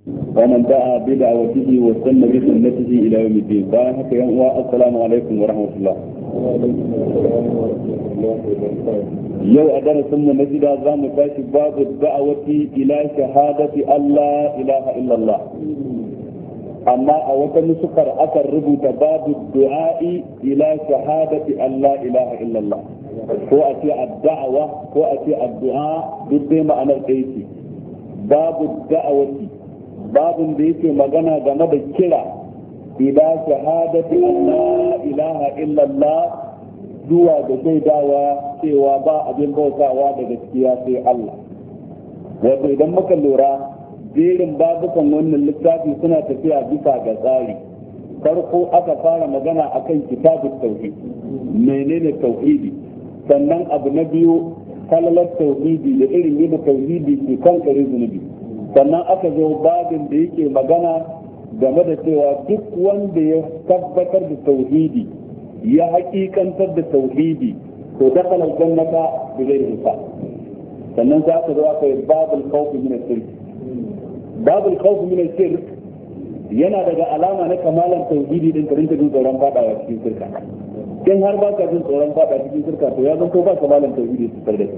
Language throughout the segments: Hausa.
ومن دعا بدعوته واستنى بسنته الى يوم الدين. السلام عليكم ورحمه الله. يو أدرى ثم نجد أظام كاشف باب الدعوة إلى شهادة أن لا إله إلا الله. أما أولا نسخر أثر ربط باب الدعاء إلى شهادة أن لا إله إلا الله. هو أتي الدعوة هو أتي الدعاء بالدين أنا الكيسي. باب الدعوة باب ديك مغنى جمد الكلا إلى شهادة أن لا إله إلا الله zuwa da shaidawa cewa ba abin bautawa da gaskiya sai Allah. Wato idan muka lura jerin babukan wannan littafi suna tafiya bisa ga tsari. Farko aka fara magana akan kitabut tauhid, menene tauhidi, sannan abu na biyu kalalar tauhidi da irin yadda tauhidi ke kankare zunubi, sannan aka zo babin da yake magana game da cewa duk wanda ya tabbatar da tauhidi ya hakikantar da tauhidi to dakhala aljannata bi ghairi hisab. sannan za ka zo aka yi babul khawf min ash-shirk. babul khawf min ash-shirk yana daga alama na kamalan tauhidi din karin jin tsoron fadawa cikin shirka. in har ba ka jin tsoron fada cikin shirka to ya zanto ba kamalan tauhidi su tare da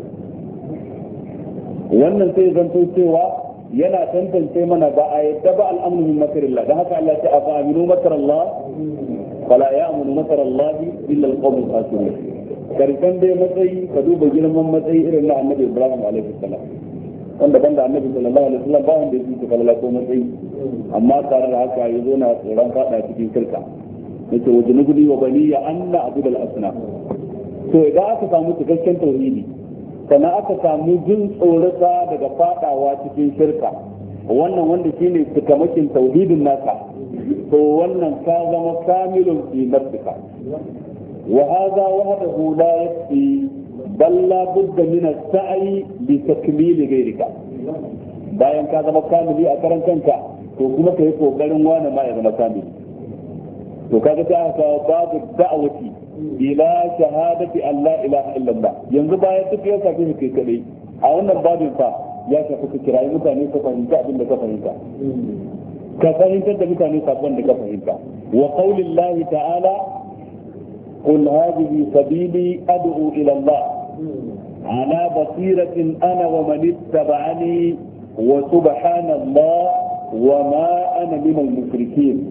wannan sai zanto cewa yana tantance mana ba a yadda ba al'amru min makrillah dan haka Allah ta afa aminu makrallah fala ya'munu makarallahi illa al-qawmul khasirun. karkan dai matsayi ka duba girman matsayi irin na Annabi Ibrahim alaihi salam wanda banda Annabi sallallahu alaihi wasallam ba wanda yake kallala ko matsayi amma tare da haka yazo na tsoron fada cikin shirka yace wajen gudi wa baniya anna abudul asna. to idan aka samu cikakken tauhidi sannan aka samu jin tsorata daga fadawa cikin shirka wannan wanda shine cikamakin tauhidin naka to wannan ka zama kamilun fi nafsika wa hadha wahdahu la yakfi bal la budda min as-sa'i li takmil ghayrika. bayan ka zama kamili a karan kanka to kuma kai kokarin wani ma ya zama kamili. to kaga sai aka babu da'awati ila shahadati an la ilaha illallah. yanzu bayan duk ya shafi kai kadai a wannan babin fa ya shafi ka kirayi mutane ka fahimta abin da ka fahimta, ka fahimtar da mutane sabon da ka fahimta. wa qaulillahi ta'ala qul hadhihi sabili ad'u ila Allah ala basiratin ana wa man ittaba'ani wa subhanallah wa ma ana minal mushrikeen.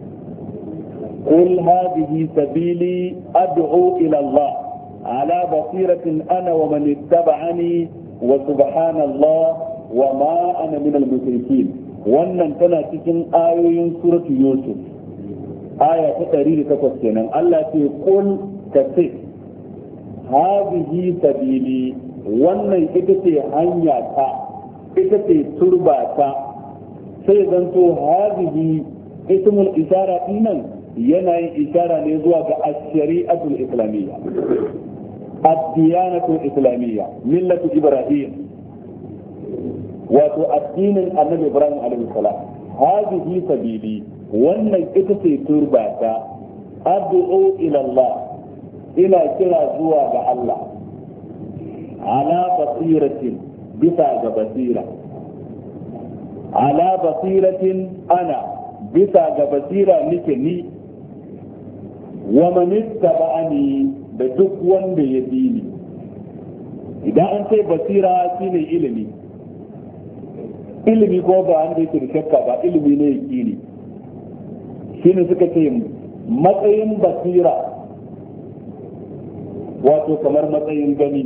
qul hadhihi sabili ad'u ila Allah ala basiratin ana wa man ittaba'ani wa subhanallah wa ma ana minal mushrikeen. wannan tana cikin ayoyin suratu Yusuf aya ta 108 kenan. Allah ce qul kace hadhihi sabili, wannan ita ce hanya ta, ita ce turba ta. sai zanto hadhihi ismul isara dinnan yana yin isara ne zuwa ga ash-shari'atul islamiyya, ad-diyanatul islamiyya, millatu ibrahim, wato addinin annabi Ibrahim alaihi salam. hadhihi sabili, wannan ita ce turbata, ad'u ila Allah, ina kira zuwa ga Allah, ala basiratin, bisa ga basira, ala basiratin ana, bisa ga basira nake ni, wa man ittaba'ani, da duk wanda ya bi ni. idan an ce basira shine ilimi, ilimi ko ba wanda yake da shakka ba, ilimi ne yakini. shine suka ce matsayin basira wato kamar matsayin gani.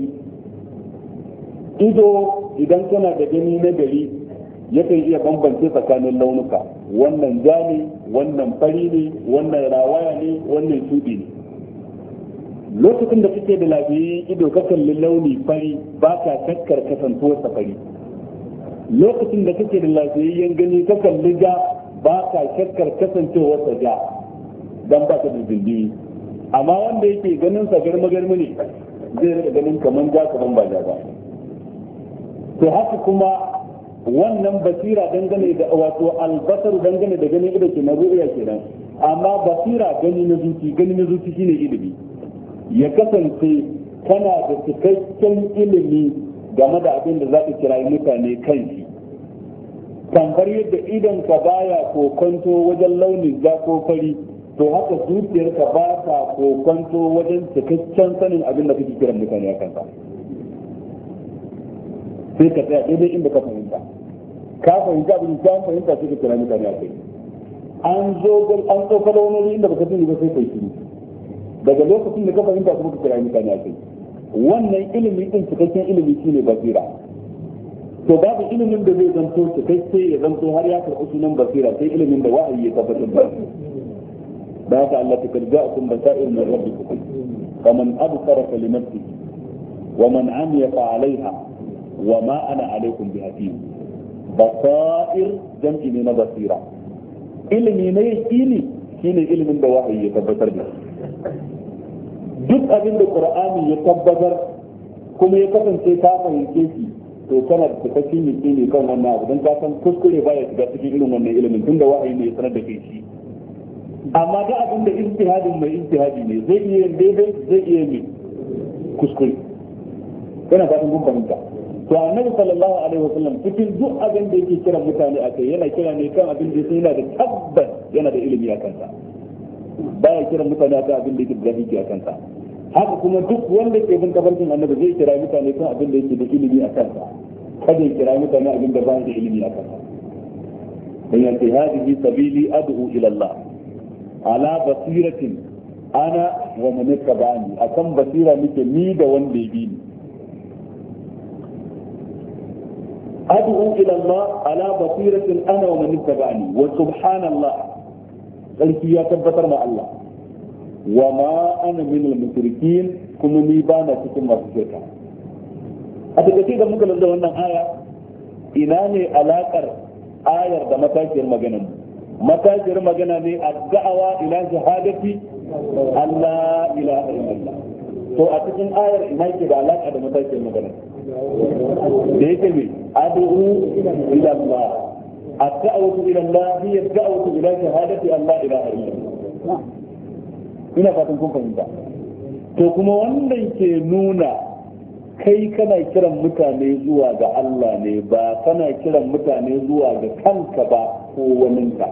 ido idan kana da gani na gari yakan iya bambance tsakanin launuka, wannan ja ne, wannan fari ne, wannan rawaya ne, wannan shuɗi ne. lokacin da kake da lafiyayyen ido ka kalli launi fari ba ka shakkar kasantuwar fari. lokacin da kake da lafiyayyen gani ka kalli ja ba ka shakkar kasancewar sa ja dan ba ka da dindini. amma wanda yake ganin sa garma-garma ne zai rika ganin kaman ja kaman ba ja ba. to haka kuma wannan basira dangane da wato albasaru dangane da ganin ido ke na ru'ya kenan. amma basira gani na zuci shine ilimi. ya kasance kana da cikakken ilimi game da abin da za ka kira mutane kan shi. tambar yadda idan ka baya kokonto wajen launin ja ko fari, to haka zuciyarka ba ta kokonto wajen cikakken sanin abin da kake kiran mutane a kansa. sai ka tsaya daidai inda ka fahimta abin da ka fahimta sai ka kira mutane a kai. an tsokala wani inda baka sani ba sai kai shiru, daga lokacin da ka fahimta kuma ka kira mutane a kai. wannan ilimi din cikakken ilimi shine basira. to babu ilimin da zai zanto cikakke ya zanto har ya karɓi sunan basira sai ilimin da wahayi ya tabbatar da da haka Allah ta karja akum basair min rabbikum faman absara fa li nafsihi wa man amiya fa alaiha wa ma ana alaikum bihafiz. basair jam'i ne na basira. ilimi ne yaqini shine ilimin da wahayi ya tabbatar da duk abin da Qur'ani ya tabbatar kuma ya kasance ka fahimce shi, to kana da cikakken yaqini kan wannan abu dan ka san kuskure baya shiga cikin irin wannan ilimin tunda wahayi ne ya sanar da kai shi. amma da abin da ijtihadin mai ijtihadi ne zai iya daidai zai iya yi kuskure. kana fatan kun fahimta. to annabi sallallahu alaihi wasallam cikin duk abin da yake kira mutane akai yana kira ne kan abin da yana da tabbas yana da ilimi a kansa, baya kira mutane akan abin da yake da ilimi a kansa. haka kuma duk wanda ke bin tafarkin annabi zai kira mutane kan abin da yake da ilimi a kansa, kada ya kira mutane abin da ba da ilimi a kansa. dan yace hadihi sabili ad'u ila Allah ala basiratin ana wa man ittaba'ani, akan basira nake ni da wanda ya bi ni. ad'u ila Allah ala basiratin ana wa man ittaba'ani wa subhanallah, sarki ya tabbatar ma Allah, wa ma ana min al-mushrikin, kuma ni ba na cikin masu shirka. a take da muka lura wannan aya, ina ne alakar ayar da matashiyar maganar matashiyar magana ne ad-da'awa ila shahadati Allah ilaha illallah. to a cikin ayar ina ke da alaka da matashiyar magana da yake ne ad'u ila Allah. ad-da'watu ila Allah hiya ad-da'watu ila shahadati Allah ilaha illallah. ina fatan kun fahimta. to kuma wannan ke nuna kai kana kiran mutane zuwa ga Allah ne, ba kana kiran mutane zuwa ga kanka ba ko waninka.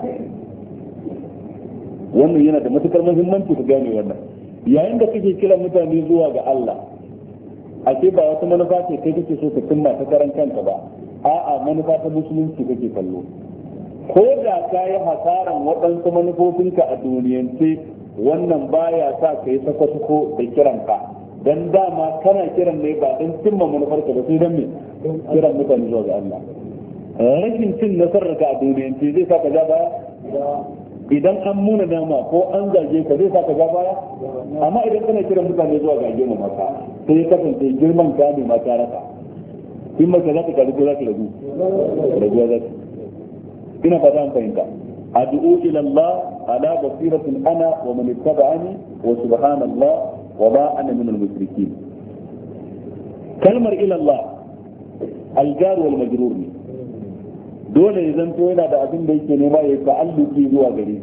wannan yana da matukar muhimmanci ku gane wannan. yayin da kake kiran mutane zuwa ga Allah, ake ba wata manufa ce kai kake so ka cimma ta karan kanka ba, a'a manufa ta musulunci kake kallo. ko da ka yi hasaran waɗansu manufofinka a duniyance, wannan baya sa ka yi sako-sako da kiranka, dan dama kana kiran ne ba don cimma manufarka ba, sai don me kiran mutane zuwa ga Allah. rashin cin nasararka a duniyance zai sa ka ja baya? idan an muna dama ko an zage ka zai sa ka ja baya? amma idan kana kiran mutane zuwa ga girma maka, sai ya kasance girman ka ne ma ta rasa, in maka za ka karu ko za ka ragu raguwa za ka. ina fata an fahimta. ad'u ila Allah ala basiratin ana wa man ittaba'ani wa subhanallah wa ma ana min al-mushrikeen. kalmar ila Allah al-jar wal majrur ne, dole ya zanto yana da abin da yake nema ya ta'alluki zuwa gare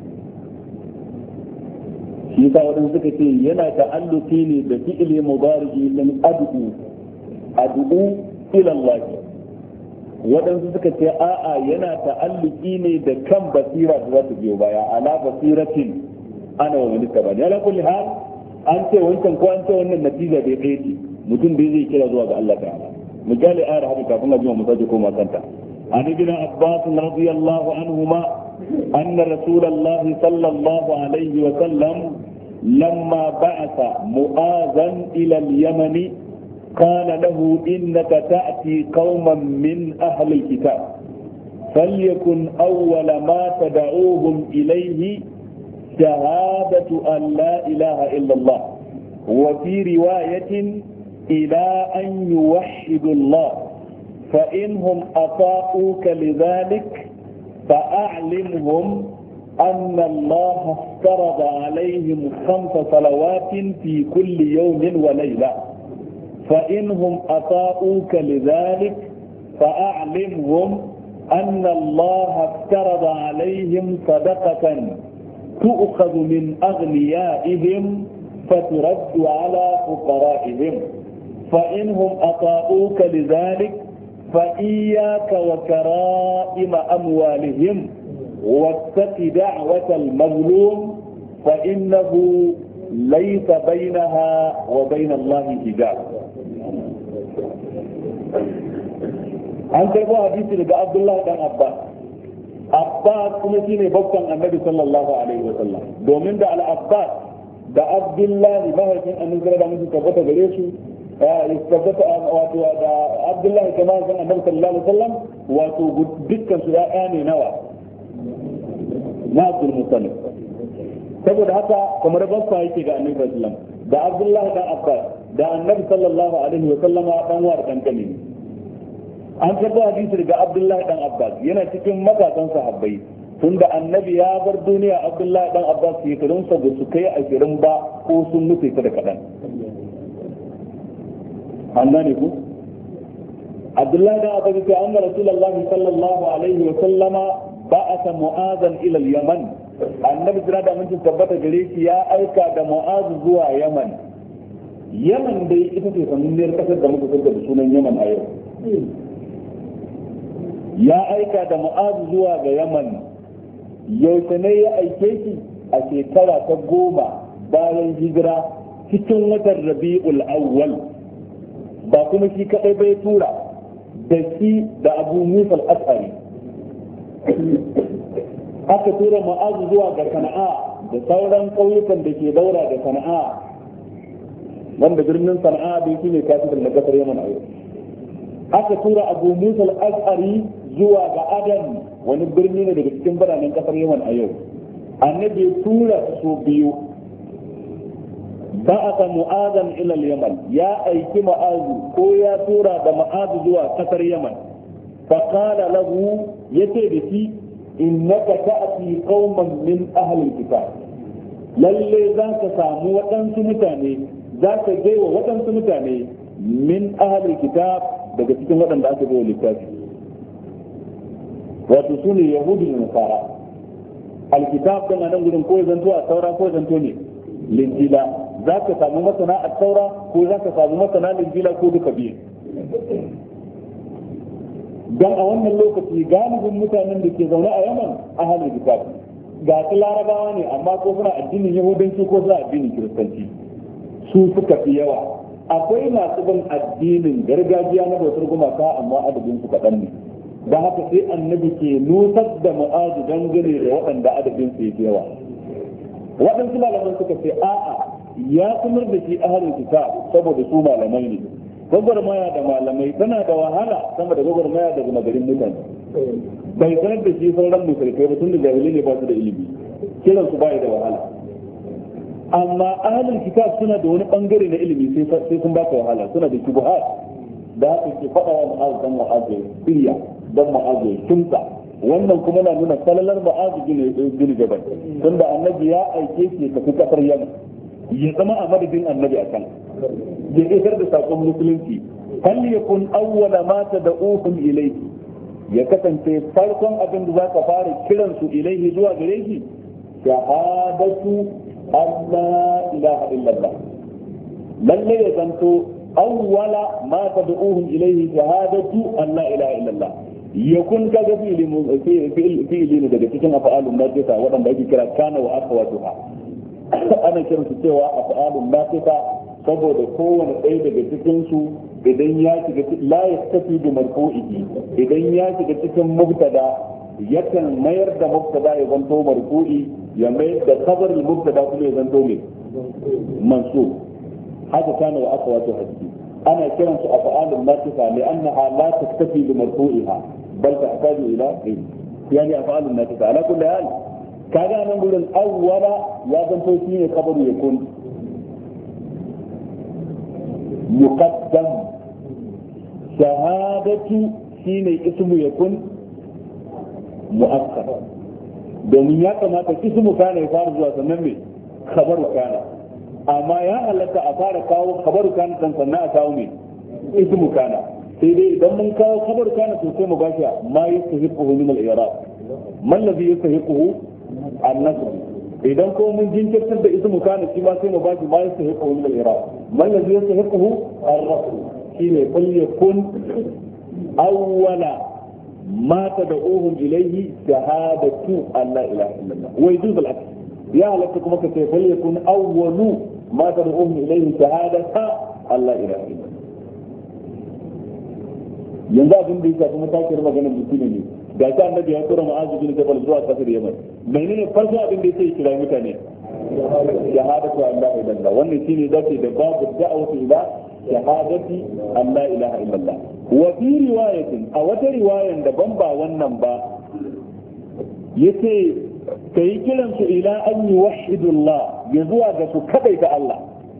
shi. yasa wadanda suka ce yana ta'alluki ne da fi'li mudari din ad'u ila Allah. waɗansu suka ce a'a yana ta'alluki ne da kan basira da za ta biyo baya, ala basiratin ana wa minista ba ne. ala kulli hal an ce wancan ko an ce wannan natija bai ɗaya ce, mutum bai zai kira zuwa ga Allah ta'ala. misali ayar haka kafin a jima mu sake koma kanta. an ibn Abbas radiyallahu anhuma anna rasulullahi sallallahu alaihi wa sallam lamma ba'atha mu'azan ila al-yamani قال له إنك تأتي قوما من أهل الكتاب فليكن أول ما تدعوهم إليه شهادة أن لا إله إلا الله، وفي رواية إلى أن يوحدوا الله، فإنهم أطاعوك لذلك فأعلمهم أن الله افترض عليهم 5 صلوات في كل يوم وليلة، فإنهم أطاعوك لذلك فأعلمهم أن الله افترض عليهم صدقة تؤخذ من أغنيائهم فترد على فقرائهم، فإنهم أطاعوك لذلك فإياك وكرائم أموالهم واتق دعوة المظلوم فإنه ليس بينها وبين الله حجاب. an karbo hadisi daga Abdullah dan Abbas kuma shine babban Annabi sallallahu alaihi wa sallam, domin da al-Abbas da Abdullah mahaifin Annabi da mutum tabbata gare su tabbata wato da Abdullah kamar san Annabi sallallahu alaihi wa sallam wato dukkan su ya'ya ne nawa na Abdul Muttalib, saboda haka kamar babba yake ga Annabi sallallahu alaihi wa sallam da Abdullah dan Abbas da Annabi sallallahu alaihi wa sallama dan war kankani. An karɓo hadisi daga Abdullahi dan Abbas yana cikin matasan sahabbai, tunda Annabi ya bar duniya Abdullahi dan Abbas shekarunsa ba su kai 20 ba ko sun mutu ta da kaɗan. An gane ku? Abdullahi dan Abbas ya ce anna Rasulullahi sallallahu alaihi wa sallama ba'atha Mu'adhan ila al-Yaman. Annabi jira da mun tabbata gare shi ya aika da Mu'adh zuwa Yaman. Yaman dai ita ce sananniyar kasar da muka san da sunan Yaman a yau. Ya aika da Mu'adh zuwa ga Yaman, yaushe ne ya aike shi a shekara ta 10 bayan hijira cikin watan Rabi'ul Awwal, ba kuma shi kadai bai tura da shi da Abu Musa al-Ash'ari. Aka tura Mu'adh zuwa ga Sana'a da sauran ƙauyukan da ke daura da Sana'a, wanda birnin Sana'a bai shine kafin na kasar Yaman a yau. Aka tura Abu Musa al-Ash'ari zuwa ga Adan, wani birni ne daga cikin biranen kasar Yaman a yau. Annabi tura su biyu. Ba'atha Mu'adhan ila al-Yaman, ya aiki Mu'adh ko ya tura da Mu'adh zuwa kasar Yaman. Fa qala lahu, yace da shi, innaka ta'ti qauman min ahli al-kitab. Lalle zaka samu waɗansu mutane, zaka je wa waɗansu mutane min ahli al-kitab daga cikin waɗanda aka bai littafi. Wato su ne Yahudu da Nasara. Alkitab kan nan gudun ko zanto a Taura ko zanto ne Linjila. Za ka samu masana a Taura ko za ka samu masana Linjila ko duka biyu. Don a wannan lokaci galibin mutanen da ke zaune a Yaman a halin kitab. Ga su Larabawa ne amma ko suna addinin Yahudanci ko suna addinin Kiristanci. Su suka fi yawa. Akwai masu bin addinin gargajiya na bautar gumaka amma adadin su kaɗan ne. Da haka sai Annabi ke nusar da Mu'adh dangane da waɗanda adadin su yake yawa. Waɗansu malaman suka ce a'a ya sanar da shi ahlul kitab saboda su malamai ne. Gwagwarmaya da malamai tana da wahala sama da gwagwarmaya da garin mutane. Bai sanar da shi sauran musulmai ba tun da jahilai ne ba su da ilimi. Kiran su bai da wahala. Amma ahlul kitab suna da wani bangare na ilimi sai sun ba ka wahala, suna da shubuhat. Da haka ke faɗa wa Mu'adh dan Mu'adh siriya dan Mu'adh kimta. Wannan kuma na nuna salalar Mu'adh bin Jabal, tunda Annabi ya aike shi tafi kasar Yaman ya zama a madadin Annabi a kan ya isar da sakon musulunci. Kal yakun awwala ma tad'uhum ilayhi, ya kasance farkon abin da zaka fara kiran su ilaihi zuwa gare shi shahadatu alla ilaha illallah. Lalle ya zanto awwala ma tad'uhum ilayhi shahadatu alla ilaha illallah. Yakun kaga fi'ili ne daga cikin af'alun naqisa wadanda ake kira kana wa akhawatuha. Ana kiran su cewa af'alun naqisa saboda kowane ɗaya daga cikin su idan ya shiga la yastafi bi marfu'ihi, idan ya shiga cikin mubtada yakan mayar da mubtada ya zanto marfu'i, ya mayar da khabar mubtada kuma ya zanto mai mansub. haka kana wa akhawatu hadisi ana kiran su af'alun naqisa li'annaha la tastafi bi marfu'iha bal tahtaju ila ilm, yani af'alun naqisa ala kulli hal. kaga nan gurin awwala ya zanto shi ne kabaru yakun muqaddam, shahadatu shine ismu yakun mu'akkar, domin ya kamata ismu kana ya fara zuwa sannan me khabaru kana, amma ya halatta a fara kawo khabaru kana dan sannan a kawo me ismu kana. sai dai idan mun kawo khabaru kana to sai mu bashi ma yastahiquhu min al-i'rab, man ladhi yastahiquhu an-nasb. idan ko mun jinkirtar da ismu kana shi ma sai mu bashi ma yastahiquhu min al-i'rab, man ladhi yastahiquhu ar-rafd. shine qul yakun awwala ma tad'uhum ilayhi shahadatu an la ilaha illallah wa yujuz al-aks ya halatta kuma ka ce fal yakun awwalu ma tad'uhum ilayhi shahadata an la ilaha illallah. yanzu abin da yake kuma take magana mutum ne da ta annabi ya tura Mu'adh bin Jabal zuwa kasar Yaman menene farko abin da yake kira mutane shahadatu an la ilaha illallah. wannan shine zake da babu da'awatu ila shahadati an la ilaha illallah. wa fi riwayatin a wata riwayan da ban ba wannan ba yace kai kiran su ila an yuwahhidullah ya zuwa ga su kadaita Allah.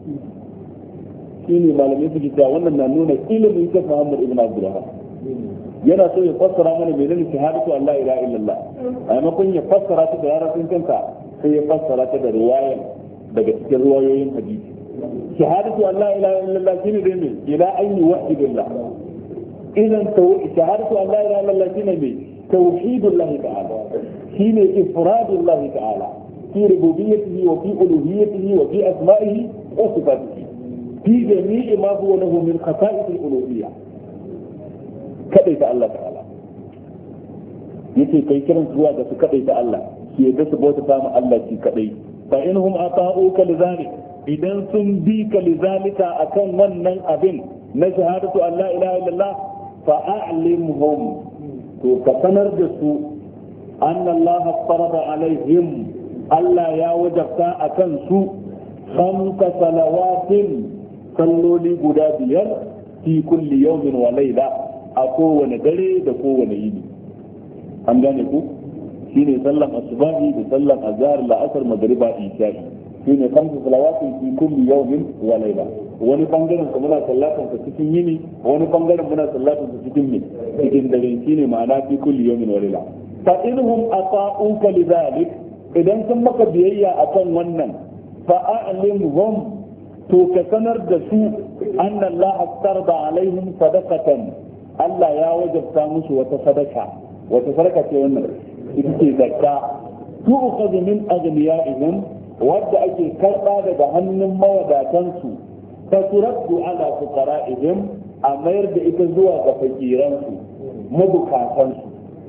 shine malamai suke cewa wannan na nuna ilimin ta Muhammad ibn Abdullah yana so ya fassara mana menene shahadatu an la ilaha illallah a maimakon ya fassara ta da yarabin kanka sai ya fassara ta da riwayan daga cikin riwayoyin hadisi. shahadatu an la ilaha illallah shine dai ne ila an yuwahhidullah. idan shahadatu an la ilaha illallah shine ne tauhidullah ta'ala shine ifradullah ta'ala fi rububiyyatihi wa fi uluhiyyatihi wa fi asma'ihi wa sifatihi fi jami'i ma huwa lahu min khasa'is al-uluhiyyah. kadai ta Allah ta'ala yace kai kiran zuwa ga su kadai ta Allah ke da su bauta ta mu Allah shi kadai fa inhum ata'uka lidhalik idan sun bi ka lidhalika akan wannan abin na shahadatu an la ilaha illallah fa a'limhum to ka sanar da su anna Allah farada alaihim Allah ya wajabta akan su khamsa salawatin salloli guda biyar fi kulli yawmin wa layla a kowane dare da kowane yini. an gane ku shine sallan asubahi da sallan azhar la'asar magriba isha'i shine kamsu salawatin fi kulli yawmin wa layla. wani bangaren ka muna sallatan ka cikin yini wani bangaren muna sallatan ka cikin cikin dare shine ma'ana fi kulli yawmin wa layla. fa inhum ata'uka lidhalik idan sun maka biyayya akan wannan fa a'limhum to ka sanar da su anna Allah tarda alaihim sadaqatan Allah ya wajabta musu wata sadaka ce wannan ita ce zakka tu'khadhu min aghniyaihim wadda ake karba daga hannun mawadatansu ta turaddu ala fuqara'ihim a mayar da ita zuwa ga fakiransu mabukatansu.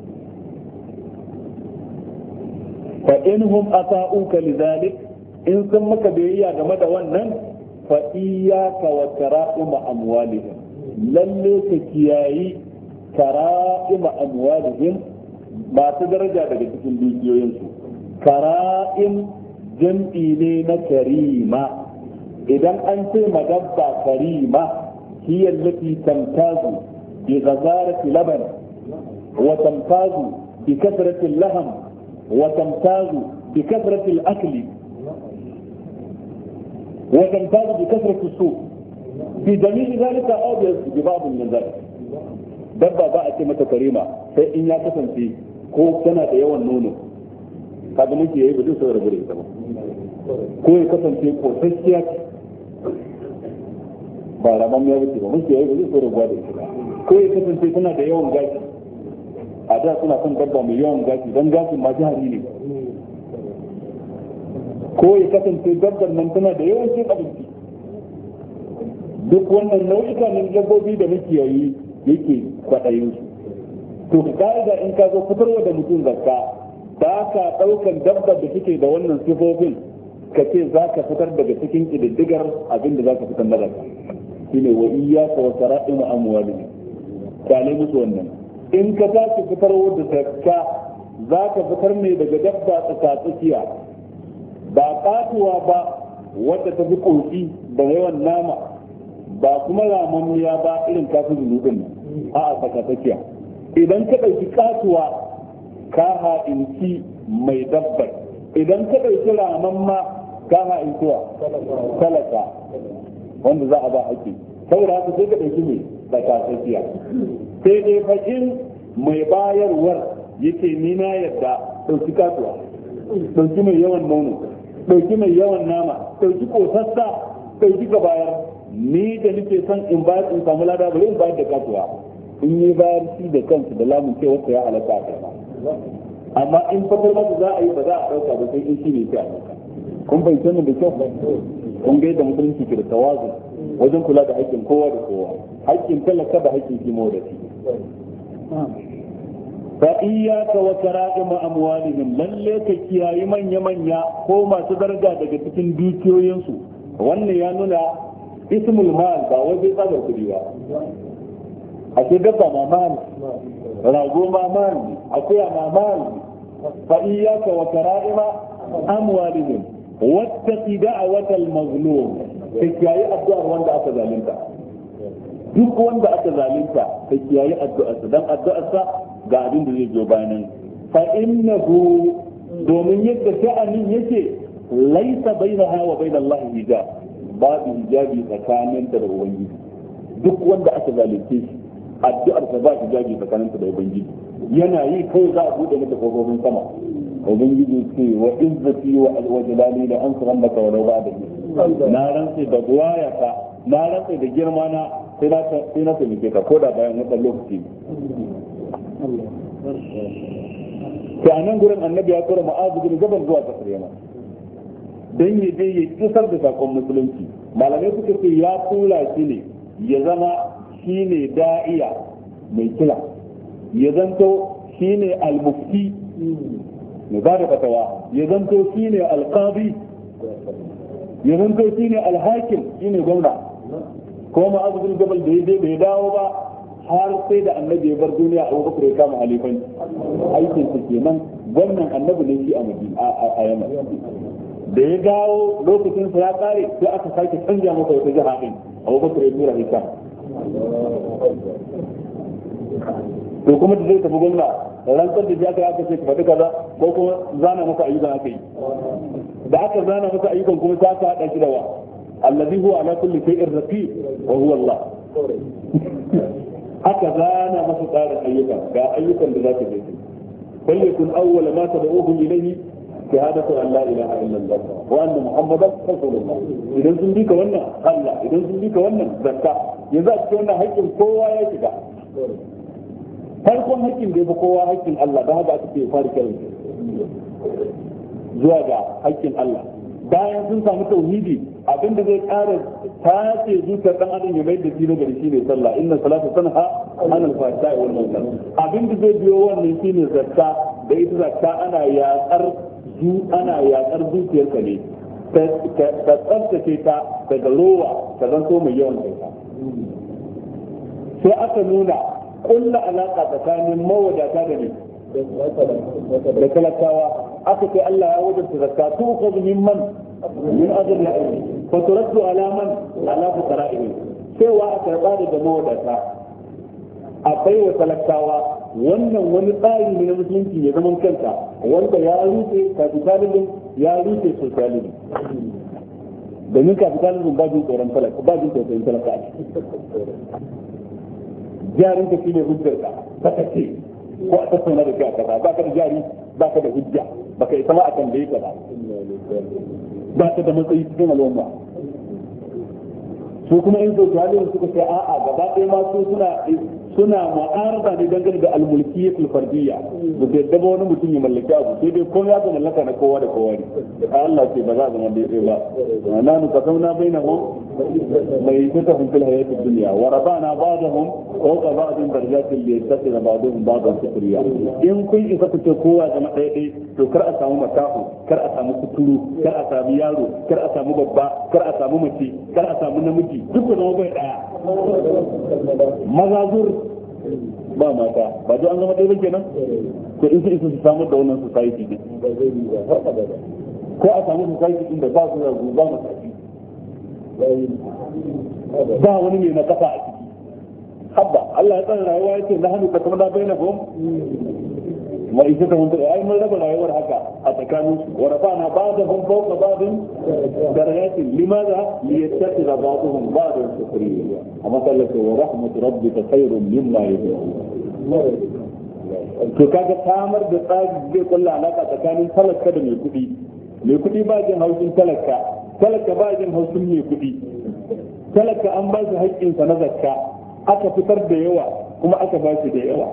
fa inhum ata'uka lidhalik in sun maka biyayya game da wannan fa iyyaka wa kara'ima amwalihim lalle ka kiyayi kara'ima amwalihim masu daraja daga cikin dukiyoyinsu. kara'im jam'i ne na karima idan an ce madabba karima hiya allati tamtazu bi ghazarati laban wa tamtazu bi kasrati laham wa tamtazu bi kasrati al-akli wa tamtazu bi kasrati as-suq في جميع ذلك أو ببعض من ذلك. dabba ba a ce mata karima sai in ya kasance ko tana da yawan nono kaga nake yayi ba zai saurara gure ta ba ko ya kasance kosassiya ba raman ya wuce ba muke yayi ba zai saurara gure ta ko ya kasance tana da yawan gashi a da suna son dabba mai yawan gashi dan gashin ma jihari ne ko ya kasance dabbar nan tana da yawan cin abinci. duk wannan nau'ika ne dabbobi da muke yayi yake kwaɗayin su to ka'ida in ka zo fitarwa da mutum zakka ba ka ɗaukan dabbar da suke da wannan sifofin ka ce za ka fitar daga cikin ƙididdigar abin da za ka fitar na zakka shine wa iyyaka wa sara'im amwalihim kale musu wannan in ka tashi fitarwa da zakka za ka fitar ne daga dabba tsakatsakiya ba katuwa ba wadda ta fi ƙoƙi da yawan nama ba kuma ramammiya ba irin kafin zunubin a tsakatsakiya. idan ka ɗauki katuwa ka ha'inci mai dabbar idan ka ɗauki ramamma ka ha'intuwa talaka wanda za a ba haƙƙi saboda haka sai ka ɗauki mai tsakatsakiya. sai dai fakin mai bayarwar yake ni na yadda ɗauki katuwa ɗauki mai yawan nono ɗauki mai yawan nama ɗauki ƙosassa ɗauki ka bayar ni da nake son in bayar in samu lada bari in bayar da kasuwa in yi bayar shi da kansu da lamun cewa ya halatta a kai amma in fatar masa za a yi ba za a ɗauka ba sai in shi ne sai a ɗauka. kun bai sanin da kyau kun ga yadda musulunci ke da tawazu wajen kula da haƙƙin kowa da kowa haƙƙin talaka da haƙƙin kimo da shi fa iyyaka wa kara'im amwalihim, lalle ka kiyayi manya manya ko masu daraja daga cikin dukiyoyinsu. Wannan ya nuna ismul mal ba wai bai tsaga kudi ba, ake dabba ma mal, rago ma mal, akuya ma mal. fa iyyaka wa kara'im amwalihim wattaqi da'watal mazlum, ka kiyayi addu'ar wanda aka zalunta. Duk wanda aka zalunta ka kiyayi addu'arsa, dan addu'arsa ga abin da zai zo bayanan. Fa innahu, domin yadda sha'anin yake, laisa bainaha wa bainallahi hijab, babu hijabi tsakaninta da ubangiji. Duk wanda aka zalunce shi addu'arsa ba hijabi tsakaninta da ubangiji, yana yi kai za a bude mata kofofin sama. Ubangiji ce wa izzati wa jalali la ansurannaka wa law ba'da, na rantsi da buwayata, na rantsi da girma na, sai na taimake ka koda bayan wannan lokaci. sai a nan gurin annabi ya tura Mu'adh bin Jabal zuwa kasar Yaman dan ya je ya kisar da sakon musulunci. Malamai suka ce ya tura shi ne ya zama shine da'iya mai kila, ya zanto shine al-mufti mai ba da fatawa, ya zanto shine al-qadi, ya zanto shine al-hakim, shine gwamna. ko Mu'adh bin Jabal da ya je bai dawo ba har sai da annabi ya bar duniya. Abu Bakar ya kama halifan aikin su kenan. Wannan annabi ne shi a Madina a Yaman. Da ya dawo lokacin sa ya kare, sai aka sake canja masa wata jiha din. Abu Bakar ya tura Hisham. To kuma da zai tafi gwamna, rantsar da aka ce ka faɗi kaza, ko kuma zana masa ayyukan aka yi. Da aka zana masa ayyukan kuma sai aka haɗa shi da wa alladhi huwa ala kulli shay'in raqib wa huwa Allah. haka zana masa tsarin ayyuka, ga ayyukan da zaka je bal yakun awwala ma tad'uhum ilayhi shahadatu an la ilaha illallah wa anna muhammadan rasulullah. Idan sun bika wannan Allah, idan sun bika wannan zakka, yanzu a cikin wannan haƙƙin kowa ya shiga. Farkon haƙƙin da ya fi kowa haƙƙin Allah, da haka aka ce fara kiran zuwa ga haƙƙin Allah. Bayan sun samu tauhidi, abinda zai ƙara tace zuciyar dan adam ya mai da shi gari shine sallah. Inna salata tanha anil fahsha'i wal munkar. Abinda zai biyo wannan shine zakka, da ita zakka ana yaƙar zuciyarka ne, ka tsaftace ta daga rowa, ka zanto mai yawan kyauta. Sai aka nuna kulla alaƙa tsakanin mawadata da ne da talakawa. aka ce Allah ya wajabta zakka tu khudh mimman min ajli al-ilm fa turaddu ala man ala fuqara'ihi, cewa a karba daga mawadata a baiwa talakawa. Wannan wani tsari ne na musulunci ne zaman kanta, wanda ya rufe capitalism, ya rufe socialism. Domin capitalism ba jin tsoron talaka, ba jin tsoron talaka. Jarin ka shine hujjarka, ka ce ko a tattauna da kai a kasa, ba ka da jari, ba ka da hujja, ba ka isa ma a tambaye ka ba ka da matsayi cikin al'umma. Su kuma in socialism suka ce a'a, gaba ɗaya ma su suna ma'arada ne dangane da al-mulkiyyatul fardiyya, da bai daba wani mutum ya mallaki abu, sai dai komai ya ga mallaka na kowa da kowa ne. Allah ce ba za a zama daidai ba. Na nu kasauna bainahum mai yatafun fil hayatid dunya wa rafa'na ba'dahum fawqa ba'din darajatin li yattakhidha ba'dahum ba'dan sukhriya. In kun isa ku ce kowa zama daidai, to kar a samu matafu, kar a samu kuturu, kar a samu yaro, kar a samu babba, kar a samu mace, kar a samu namiji, duk da zama bai daya. Mazazur ba mata, ba don an zama ɗaya kenan? To in su su samu da wannan society ne, ko a samu society din da ba su da ba mataki, ba wani mai na kasa a ciki. Habba Allah ya tsara rayuwa, ya ce na hannu ka kama da bai na gom ma isa ta hunta. Ai mun raba rayuwar haka a tsakanin su. Wa rafa'na ba'dahum fawqa ba'din darajatin limadha liyattakhidha ba'dahum ba'dan sukhriya. Amma sallatu wa rahmatu rabbika khayrun mimma yajma'un. To kaga samar da tsari zai kulla alaka tsakanin talaka da mai kuɗi. Mai kuɗi ba jin haushin talaka, talaka ba jin haushin mai kuɗi. Talaka an ba shi haƙƙinsa na zakka, aka fitar da yawa kuma aka ba shi da yawa.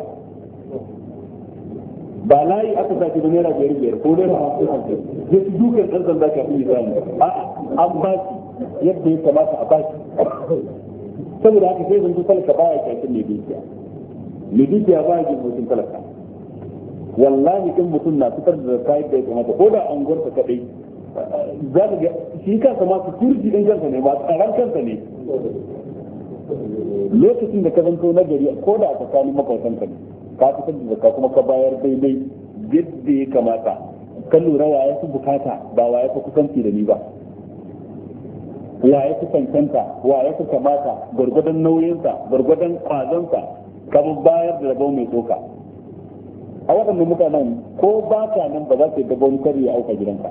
Ba layi aka sake da naira 500 ko naira 50, ya fi dukan ɗan sanda kafin ya samu. A'a, an ba shi yadda ya kamata a ba shi. Saboda haka sai zan talaka baya kyashin mai dukiya. mai dukiya ba ya mutum talaka wallahi in mutum na fitar da kayan da ya kamata ko da an gwarsa kadai za ka ga shi kansa ma su turji din kansa ne ma tsaron kansa ne lokacin da ka zanto na gari ko da a tsakanin makwautanka ne ka fitar da zakka kuma ka bayar daidai yadda ya kamata ka lura wa ya fi bukata ba wa ya fi kusanci da ni ba wa ya fi cancanta wa ya fi kamata gwargwadon nauyinsa gwargwadon kwazonsa ka bayar da rabo mai tsoka a waɗannan mutanen ko ba ka nan ba za ka yi da wani kari ya auka gidanka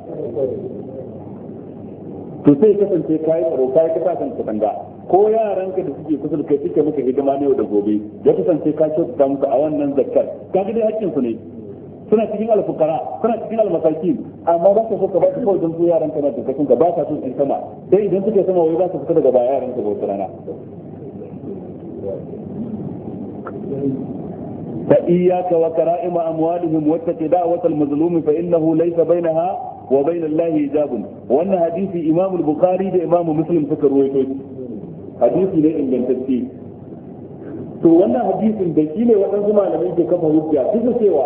to sai kasance kayi tsaro kayi kasa kan katanga ko yaranka da suke kusa da kai suke maka hidima ne da gobe ya kasance ka kyautata musu a wannan zakkar ka ga dai hakkin su ne suna cikin alfukara suna cikin almasakin amma ba ka so ka ba su kawai don su yaranka na dukkan ka ba ka so su sama sai idan suke sama wai za su fita daga baya yaranka ba wata rana فإياك وكرائم أموالهم واتق دعوة المظلوم فإنه ليس بينها وبين الله حجاب وأن حديث إمام البخاري ده إمام مسلم فكر ويتوي حديث ne ingantacce to wannan hadisin da shi ne waɗansu malamai ke kafa hujja duk cewa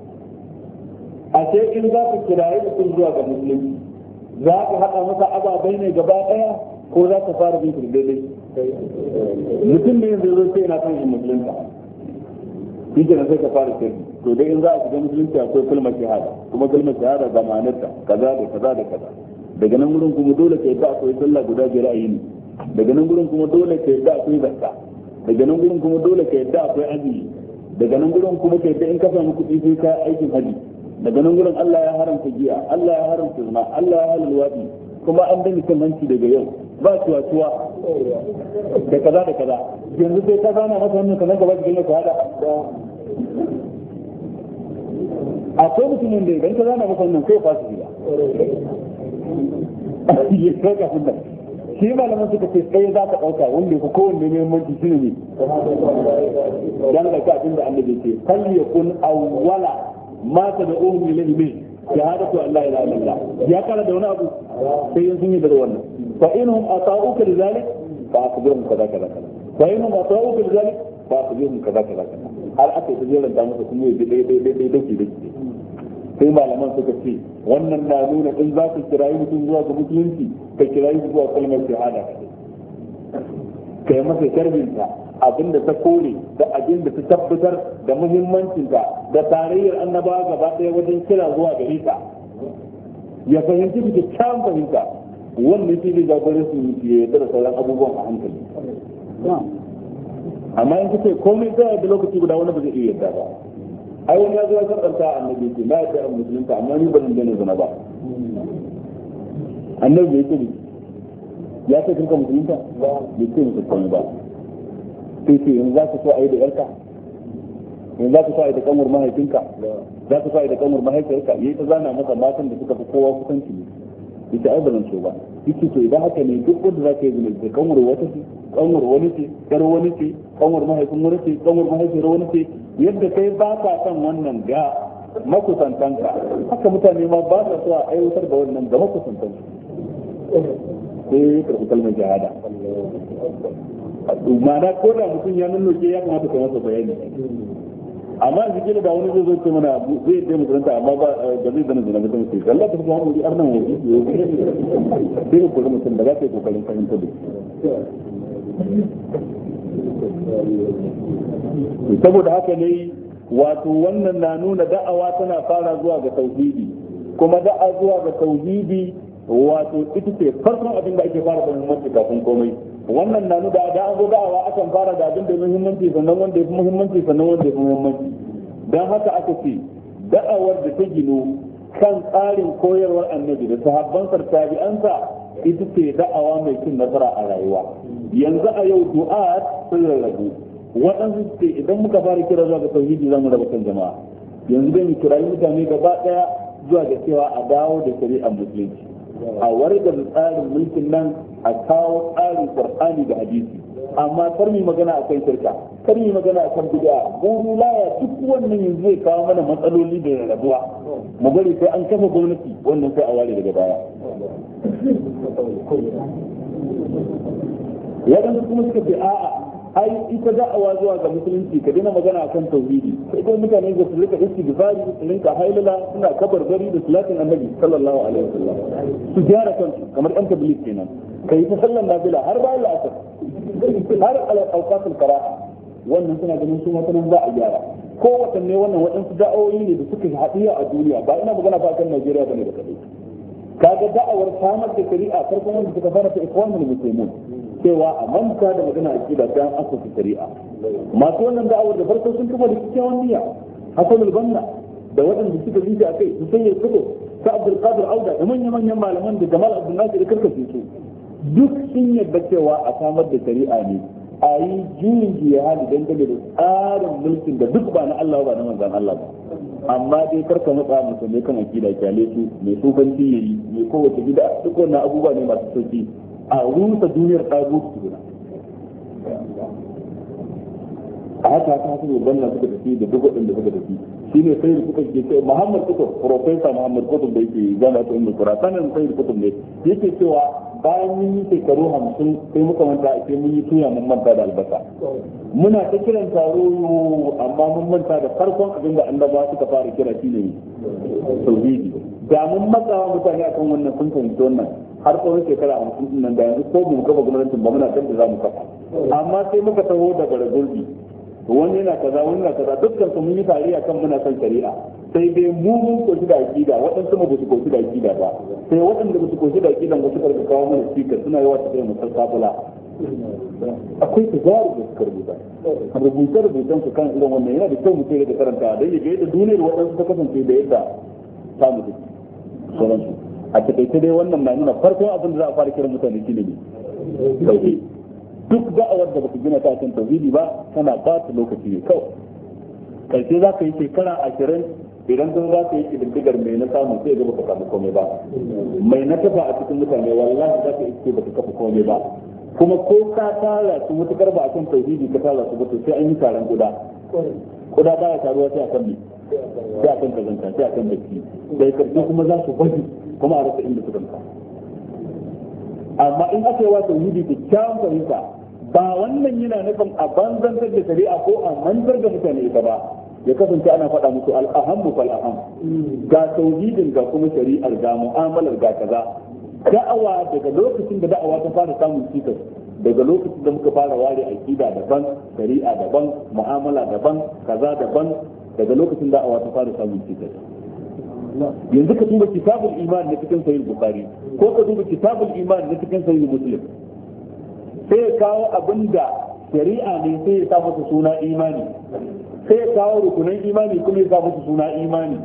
a sai in za ka kiraye mutum zuwa ga musulunci za ka haɗa masa ababai ne gaba ɗaya ko za ka fara bin daidai mutum ne yanzu zai sai na son yin musulunta shi ke sai ka fara sirri to dai in za a shiga musulunci akwai kalmar shahada kuma kalmar shahada ga ma'anarta kaza da kaza da kaza daga nan gurin kuma dole ka yadda akwai sallah guda biyar a yini daga nan gurin kuma dole ka yadda akwai zakka daga nan gurin kuma dole ka yadda akwai azumi daga nan gurin kuma ka yadda in ka samu kuɗi sai ka aikin haji daga nan gurin Allah ya haramta giya Allah ya haramta zina Allah ya halal wadi kuma an dani kan hanci daga yau ba tuwa da kaza da kaza yanzu sai ka zana masa wannan kaza gaba cikin shahada akwai mutumin da idan ka zana masa wannan sai fasu biya ya saka sunna shi malaman suka ce sai za ka dauka wanda ko kowanne muhimmanci shine ne dan da ka abin da annabi ce kal yakun awwala ma tad'uhum ilayhi min shahadatu an la ilaha illallah ya kala da wani abu sai sun yi da wannan fa inhum ata'uka lidhalik fa akhbirhum kaza kaza kaza fa inhum ata'uka lidhalik fa akhbirhum kaza kaza kaza har aka yi jiran da musu kuma yi dai dai sai malaman suka ce wannan na nuna in za ka kirayi mutum zuwa ga musulunci ka kirayi zuwa kalmar shahada ka yi masa sharbinta abinda ta kore da abinda ta tabbatar da muhimmancinta da tarayyar annabawa gaba ɗaya wajen kira zuwa gare ta ya fahimci da kyakkyawan fahimta wannan shi ne jagorin su ya yarda da sauran abubuwan a hankali amma in kace komai zai da lokaci guda wani ba zai iya yarda ba ai wani ya zo ya karanta annabi ce na yarda musulunta amma ni ba zan daina zina ba annabi bai ce ya ce kinka musulunta bai ce musulunta ba sai ce yanzu za ka so a yi da yarka yanzu za ka so a yi da kanwar mahaifinka za ka so a yi da kanwar mahaifiyarka yayi ta zana masa matan da suka fi kowa kusanci ne ita ai ba zan so ba yake to idan haka ne duk wanda za ka yi zina da kanwar wata ce kanwar wani ce yar wani ce kanwar mahaifin wani ce kanwar mahaifiyar wani ce yadda kai ba ka san wannan ga makusantanka haka mutane ma ba sa so a aiwatar da wannan ga makusantanka sai ya karɓi kalmar shahada ma'ana ko da mutum ya nunnoke ya kamata ka masa bayani amma yanzu kila da wani zai ce mana zai je musulunta amma ba zai zana zana mutum sai Allah ta fara wuri arnan wuri sai ko kuma mutum da za ka yi kokarin fahimta da saboda haka ne wato wannan na nuna da'awa tana fara zuwa ga tauhidi kuma da'a zuwa ga tauhidi wato ita ce farkon abin da ake fara da muhimmanci kafin komai wannan na nuna da an zo da'awa akan fara da abin da ya muhimmanci sannan wanda ya fi muhimmanci sannan wanda ya fi muhimmanci don haka aka ce da'awar da ta gino kan tsarin koyarwar annabi da sahabban tabi'ansa ita ce da'awa mai cin nasara a rayuwa yanzu a yau du'a sun rarrabu waɗansu ce idan muka fara kira zuwa ga tauhidi za mu raba kan jama'a yanzu dai mu kirayi mutane gaba ɗaya zuwa ga cewa a dawo da shari'ar musulunci a warga da tsarin mulkin nan a kawo tsarin qur'ani da hadisi amma kar mu magana akan shirka kar mu magana akan bid'a guru laya duk wannan yanzu zai kawo mana matsaloli da rabuwa mu bari sai an kafa gwamnati wannan sai a ware daga baya waɗanda kuma suka ce a'a ai ita da'awa zuwa ga musulunci ka dina magana akan tauhidi sai dai mutane da su rika istighfari su rinka hailala suna kabarbari da salatin annabi sallallahu alaihi wasallam su gyara kansu kamar ɗan tabligh kenan kai ta sallan nafila har bayan la'asar har al-awqatul qira'a wannan suna ganin su mutanen za a gyara ko watanne wannan waɗansu da'awoyi ne da suka haɗiya a duniya ba ina magana ba kan Najeriya bane da kadai kaga da'awar samar da shari'a farkon wanda suka fara ta ikwanul muslimun cewa a manta da magana aqida ta asasi shari'a masu wannan da'awar da farko sun kuma da kyakkyawan niyya Hassan al-Banna da waɗanda suka bi a kai su sanya kudu ta Abdul Qadir Auda da manyan malaman da Jamal Abdul Nasir karkace su duk sun yarda cewa a samar da shari'a ne a yi juyin jihadi dangane da tsarin mulkin da duk ba na Allah ba na manzan Allah ba amma dai karka matsa musulmai kan akida kyale su mai tsofanci yayi mai kowace gida duk wannan abubuwa ne masu sauki a rusa duniyar ɗago su guda a haka haka su banna suka tafi da duk waɗanda suka tafi shi ne sai da suka ke ce Muhammad Kutub Professor Muhammad Kutub da yake gama ta Ummul Qura sanan sai da Kutub ne yake cewa bayan mun yi shekaru 50 sai muka manta a mun yi tuya mun manta da albasa muna ta kiran taro amma mun manta da farkon abin da annabawa suka fara kira shi ne tauhidi da mun matsawa mutane akan wannan sun fahimci wannan har tsawon shekara 50 din nan da yanzu ko mun kafa gwamnatin ba muna kan da za mu kafa amma sai muka taho da baragurbi wani yana kaza wani yana kaza dukkan su mun yi tarayya kan muna son shari'a sai dai mu mun koshi da aqida waɗansu mu ba su koshi da aqida ba sai waɗanda ba su koshi da aqida ba su karɓi kawo mana speaker suna yawa ta kai mu sabula akwai tijaru da suka rubuta rubutan su kan irin wannan yana da kyau mutum da karanta dan ya ga yadda duniyar waɗansu ta kasance da yadda ta mutu sauransu a takaice dai wannan na nuna farkon abin da za a fara kiran mutane shine ne duk da'awar da baka gina ta kan tauhidi ba tana ɓata lokaci ne kawai karshe za ka yi shekara 20 idan kuma za ka yi kididdigar mai na samu sai ga baka samu komai ba mai na kafa a cikin mutane wallahi za ka iske baka kafa komai ba kuma ko ka tara su mutukar ba a kan tauhidi ka tara su ba to sai an yi taron kuda ba ya taruwa sai a kan me sai a kan kazanta sai a kan baki sai karshe kuma za su baji kuma a rasa inda su kanta amma in aka yi wa tauhidi kyakkyawan fahimta ba wannan yana nufin a banzantar da shari'a ko a manzar da mutane ita ba ya kasance ana faɗa musu al'ahammu fal aham ga tauhidin ga kuma shari'ar ga mu'amalar ga kaza da'awa daga lokacin da da'awa ta fara samun cikas daga lokacin da muka fara ware aqida daban shari'a daban mu'amala daban kaza daban daga lokacin da'awa ta fara samun cikas yanzu ka duba kitabul iman na cikin sahih bukhari ko ka duba kitabul iman na cikin sahih muslim sai ya kawo abinda shari'a ne sai ya sa masa suna imani sai ya kawo rukunan imani kuma ya sa masa suna imani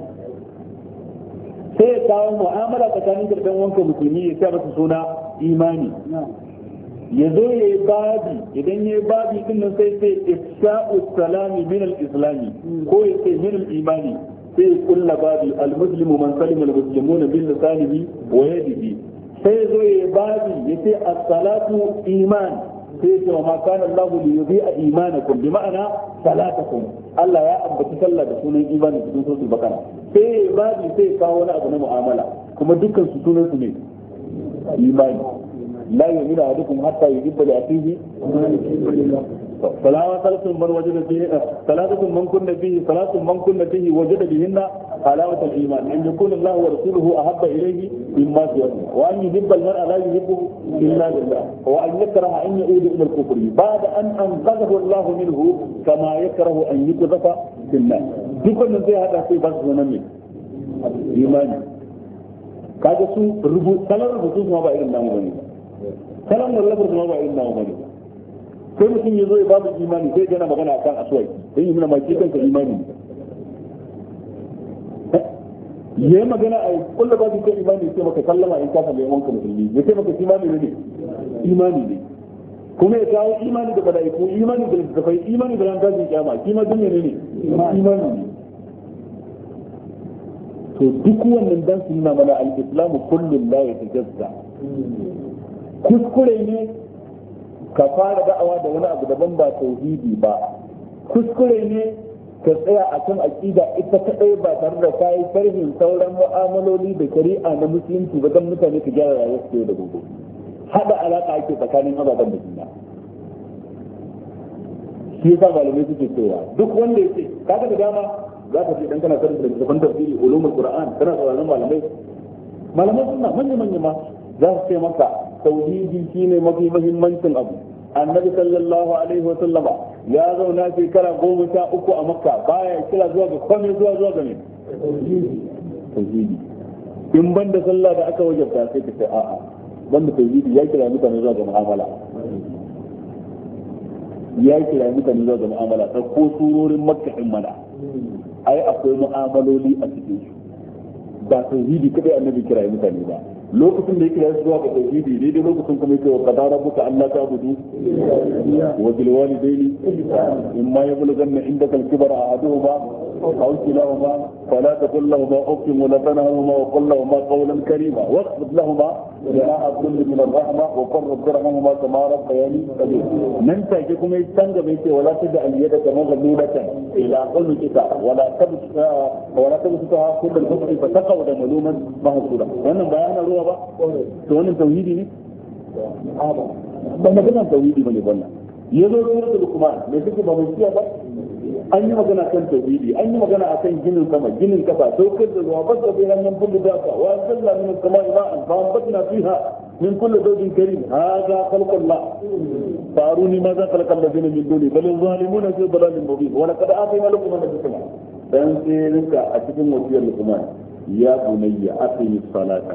sai ya kawo mu'amala tsakanin karɓar wanka musulmi ya sa masa suna imani ya zo ya yi babi idan ya yi babi din nan sai ifsha'u salami min al-islami ko ya ce min al-imani sai kulla babi al-muslimu man salima al-muslimuna bil lisanihi wa yadihi sai zo ya babi yace as-salatu iman sai ce ma kana Allah li yudhi'a imanakum bi ma'ana salatakum Allah ya ambaci sallah da sunan imani cikin suratul baqara sai babi sai kawo wani abu na mu'amala kuma dukkan su sunan su ne imani la yu'minu ahadukum hatta yuhibba li akhihi ثلاثة من وجد فيه ثلاثة من كن فيه وجد بهن حلاوة الإيمان أن يكون الله ورسوله أحب إليه مما سواه وأن يحب المرء لا يحبه إلا لله وأن يكره أن يعود إلى الكفر بعد أن أنقذه الله منه كما يكره أن يقذف في النار. دكان زي هذا في بس ونمي إيمان كذا سو سلام رسول ما بعير النام بني سلام الله رسول ما بعير النام بني sai mutum ya zo ya babu imani sai yana magana akan aswai sai yi nuna maki kanka imani ya yi magana a kulla babu kan imani sai maka sallama in kafa mai wanka musulmi ya sai maka imani ne kuma ya kawo imani da mala'iku imani da littattafai imani da rantashin kyama kima duniya ne imani ne to duk wannan dan su nuna mana al-islamu kullum la yatajazza kuskure ne ka fara da'awa da wani abu daban ba tauhidi ba kuskure ne ka tsaya a kan aqida ita kadai ba tare da kai sharhin sauran mu'amaloli da shari'a na musulunci ba dan mutane ka gyara rayuwar su da gobe hada alaka ake tsakanin ababen da juna shi yasa malamai suke cewa duk wanda yake kaga da dama za ka ce dan kana karanta littafin tafsiri ulumul qur'an kana sauraron malamai suna manya ma za su ce maka tauhidi shine mafi muhimmancin abu. annabi sallallahu alaihi wa sallama ya zauna shekara 13 a makka baya kira zuwa ga komai zuwa ga ne tauhidi in banda sallah da aka wajabta sai ka ce a'a banda tauhidi ya kira mutane zuwa ga mu'amala ta ko surorin makka din mana ai akwai mu'amaloli a cikin su ba tauhidi kadai annabi kira mutane ba lokacin da yake ya zuwa ga tauhidi daidai lokacin kuma yake wa qadara rabbuka alla ta'budu wa bil walidayni imma yablughanna indaka al-kibara ahaduhuma aw kilahuma fala taqul lahumā uff wa la tanharhumā wa qul lahumā qawlan karīmā waqfid lahumā janāha dhulli min ar-raḥmah wa qur rabbi irhamhumā kamā rabbayānī saghīrā nan take kuma ya tanga bai ce wala taj'al yadaka maghlulatan ila qulbika wala tabsutha kull al-basti fataqawda maluman mahsūra wannan bayanan ruwa ba to wannan tauhidi ne ba magana tauhidi bane wannan yazo da Luqman me suke ba mun ba an yi magana kan tauhidi an yi magana akan ginin sama ginin kasa saukar da ruwa ba da bayan nan kullu da ka wa sallallahu min as-sama'i ma'an fa anbatna fiha min kulli zawjin karim hadha khalqullah faruni ma za khalaqa alladhina min duni bal zalimuna fi dhalalin mubin wa laqad atayna Luqman al-hikma dan sai rinka a cikin wasiyar Luqman ya bunayya aqimi as-salata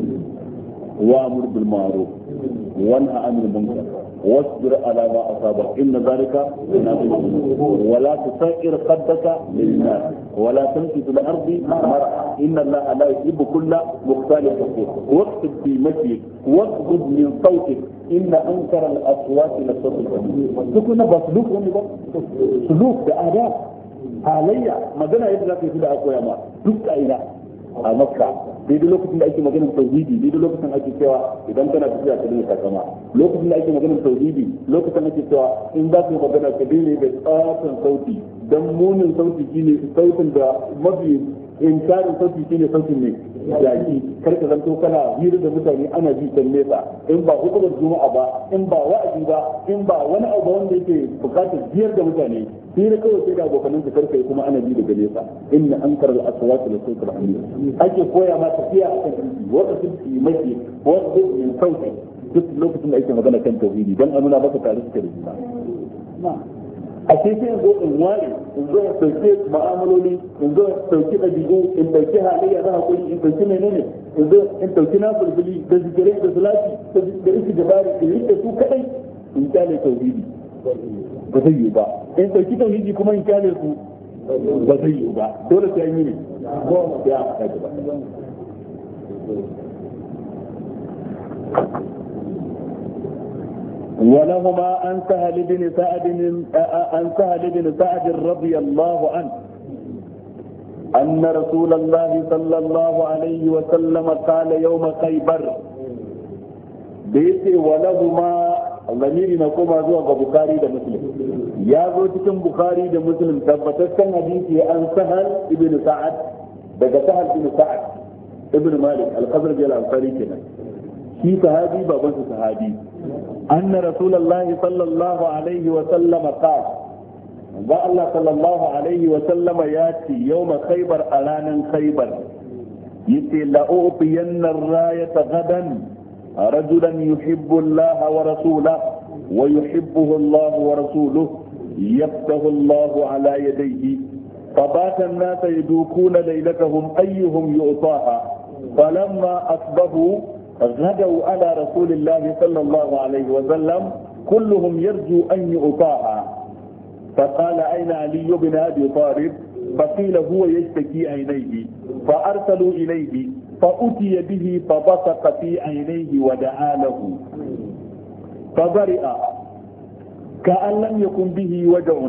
wa'mur bil ma'ruf wanha 'anil munkar واصبر على ما أصابك إن ذلك ولا تسائر خدك للناس ولا تمشي في الأرض مرحا إن الله لا يحب كل مختال فخور واكتب في مشيك واغضض من صوتك إن أنكر الأصوات لصوت الحمير تكون بسلوكهم سلوك بآداب halayya magana yadda za ka yi su da akwai ma duk ka'ida a makka daidai lokacin da ake maganar tauhidi daidai lokacin ake cewa idan kana tafiya ka dinga takama lokacin da ake maganar tauhidi lokacin ake cewa in za ka yi magana ka dinga da tsatan sauti dan munin sauti shine sautin da mafi inkarin sauti shine sautin ne yaki karka zanto kana hira da mutane ana ji kan nesa in ba hukumar juma'a ba in ba wa'azi ba in ba wani abu wanda yake bukatar biyar da mutane hira kawai sai da abokanan ka karka kuma ana ji daga nesa inna ankara al-aswat la sawt al-hamir ake koya ma tafiya akan titi wata titi mai wata min sauti duk lokacin da ake magana kan tauhidi dan a nuna maka tare suke da juna a cikin zo in ware in zo in sauke ma'amaloli in zo in sauke ɗabi'u in ɗauki halayya na hakuri in ɗauki menene in zo in ɗauki na fulfuli da zikirai da salati da isi dabari in rike su kaɗai in kyale tauhidi ba zai yi ba in ɗauki tauhidi kuma in kyale su ba zai yi ba dole sai yi ne ya haɗa ba ولهما عن سهل بن سعد رضي الله عنه أن رسول الله صلى الله عليه وسلم قال يوم خيبر بيتي ولهما ضمير نقوم زوا بخاري ده مسلم يا زو cikin bukhari da muslim tabbataccen hadisi an sahal ibn sa'ad daga sahal ibn sa'ad ibn malik al-khazraj al-ansari kenan shi sahabi baban sa sahabi أن رسول الله صلى الله عليه وسلم قال الله صلى الله عليه وسلم ياتي يوم خيبر ألانا خيبر يتي لأعطين الراية غدا رجلا يحب الله ورسوله ويحبه الله ورسوله يفتح الله على يديه فبات الناس يدوكون ليلتهم أيهم يؤطاها فلما أصبحوا غدوا على رسول الله صلى الله عليه وسلم كلهم يرجو أن يؤطاها فقال أين علي بن أبي طالب فقيل هو يشتكي عينيه فأرسلوا إليه فأتي به فبصق في عينيه ودعا له فبرئ كأن لم يكن به وجع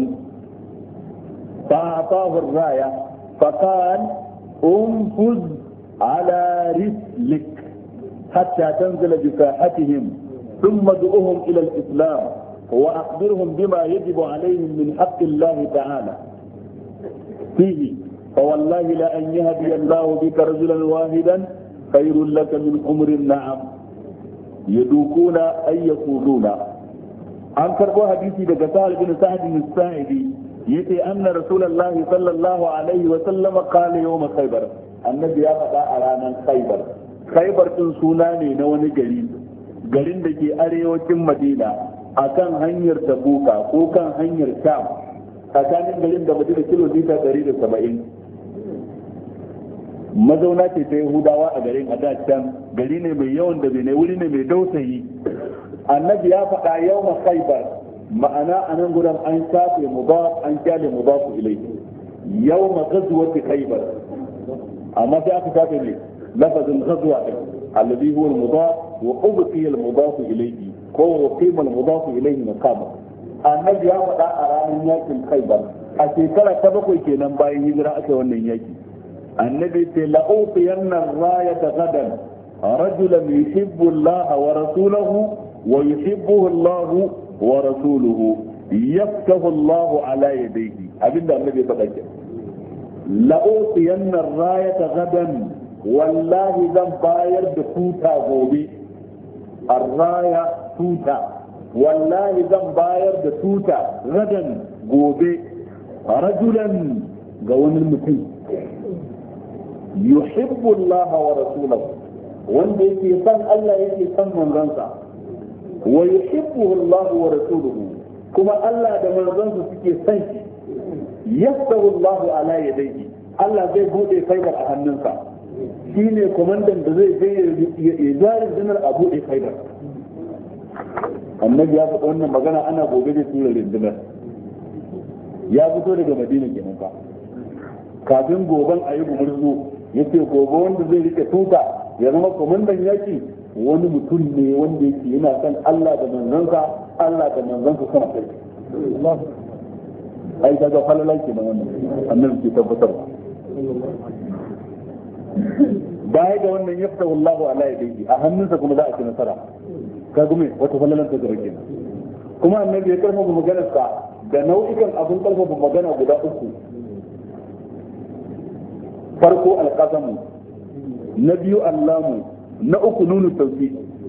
فأعطاه الراية فقال انفذ على رسلك حتى تنزل بساحتهم ثم ادعوهم إلى الإسلام وأخبرهم بما يجب عليهم من حق الله تعالى فيه فوالله لأن يهدي الله بك رجلا واحدا خير لك من حمر النعم يدوكون أي يقولون an karbo hadisi daga Sa'ad bin Sa'd bin Sa'idi yace anna Rasulullah sallallahu alaihi wa sallam qala yawm Khaybar annabi ya faɗa a ranar Khaybar. Khaybar din suna ne na wani garin da ke arewacin Madina akan hanyar Tabuka ko kan hanyar Sham tsakanin garin da Madina kilomita 170. Mazauna ce ta Yahudawa a garin a da can gari ne mai yawan da bai wuri ne mai dausayi. Annabi ya faɗa yawma Khaybar ma'ana a nan gudan an shafe mudaf an kyale mudaf ilayhi yawma ghazwati Khaybar amma sai aka shafe ne lafazin ghazwa alladhi huwa al-mudaf wa ubqiya al-mudaf ilayhi ko qima al-mudaf ilayhi maqama. Annabi ya faɗa a ranar yakin Khaybar a shekara ta 7 kenan bayan hijira aka wannan yaki. النبي لأعطين الراية غدا رجلا يحب الله ورسوله ويحبه الله ورسوله يفتح الله على يديه أبدا النبي صلى الله عليه وسلم لأعطين الراية غدا والله ذن باير بتوتا غوبي الراية توتا والله ذن باير بتوتا غدا غوبي رجلا قوان المتين yuhibbu Allah wa rasulahu wanda yake san Allah yake san manzansa wa yuhibbuhu Allah wa rasuluhu kuma Allah da manzansa suke san shi yastahu Allah ala yadayhi Allah zai bude Khaybar a hannunsa shine komandan da zai je ya dinar Abu Khaybar. Annabi ya faɗa wannan magana ana gobe da tura rundunar ya fito daga Madina kenan fa kafin goban ayi gumurzu yace gobe wanda zai rike tuta ya zama komandan yaki wani mutum ne wanda yake yana san Allah da manzansa Allah da manzansa sama kai ai daga falalai ke da wannan annabi ke tabbatar baya ga wannan yafta wallahu ala yadihi a hannunsa kuma za a ci nasara ka gume wata falalan ta gaba kenan kuma annabi ya karfafa maganarsa da nau'ikan abin karfafa magana guda 3 farko alƙasamu na biyu allamu na uku nunu tauki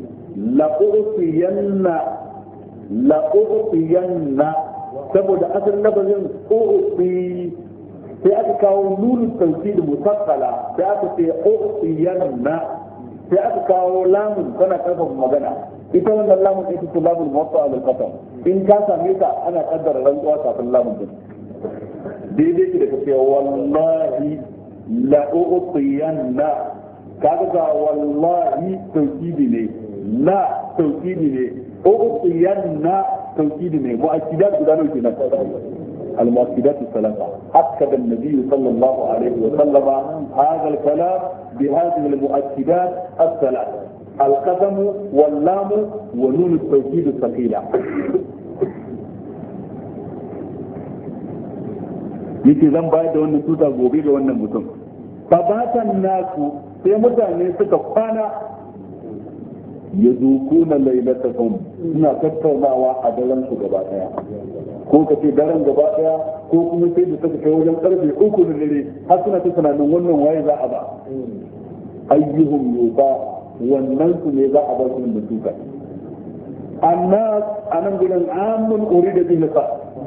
la'ufiyanna saboda asalin lafazin ufi sai aka kawo nunu tauki da musakkala sai aka ce ufiyanna sai aka kawo lamun tana karfafa magana ita wannan lamun ita ce lamun muwatta al-qasam in ka same ta ana kaddara rantsuwa kafin lamun din daidai ki da kace wallahi la'u'tiyanna kaga wallahi tawkidi ne la tawkidi ne u'tiyanna tawkidi ne mu'akkidat guda nawa kenan المؤكدات الثلاثة أكد النبي صلى الله عليه وسلم هذا الكلام بهذه المؤكدات الثلاثة القسم واللام ونون التوكيد الثقيلة yake zan bayar da wannan tuta gobe ga wannan mutum fabatan nasu sai mutane suka kwana ya zuku na lailatahum suna tattaunawa a daren su gaba daya ko ka ce daren gaba daya ko kuma sai da suka kai wajen karfe 3 na dare har suna ta tunanin wannan waye za a ba ayyuhum yuba wannan su ne za a ba su da tuta annas anan gudan amun urida bi nisa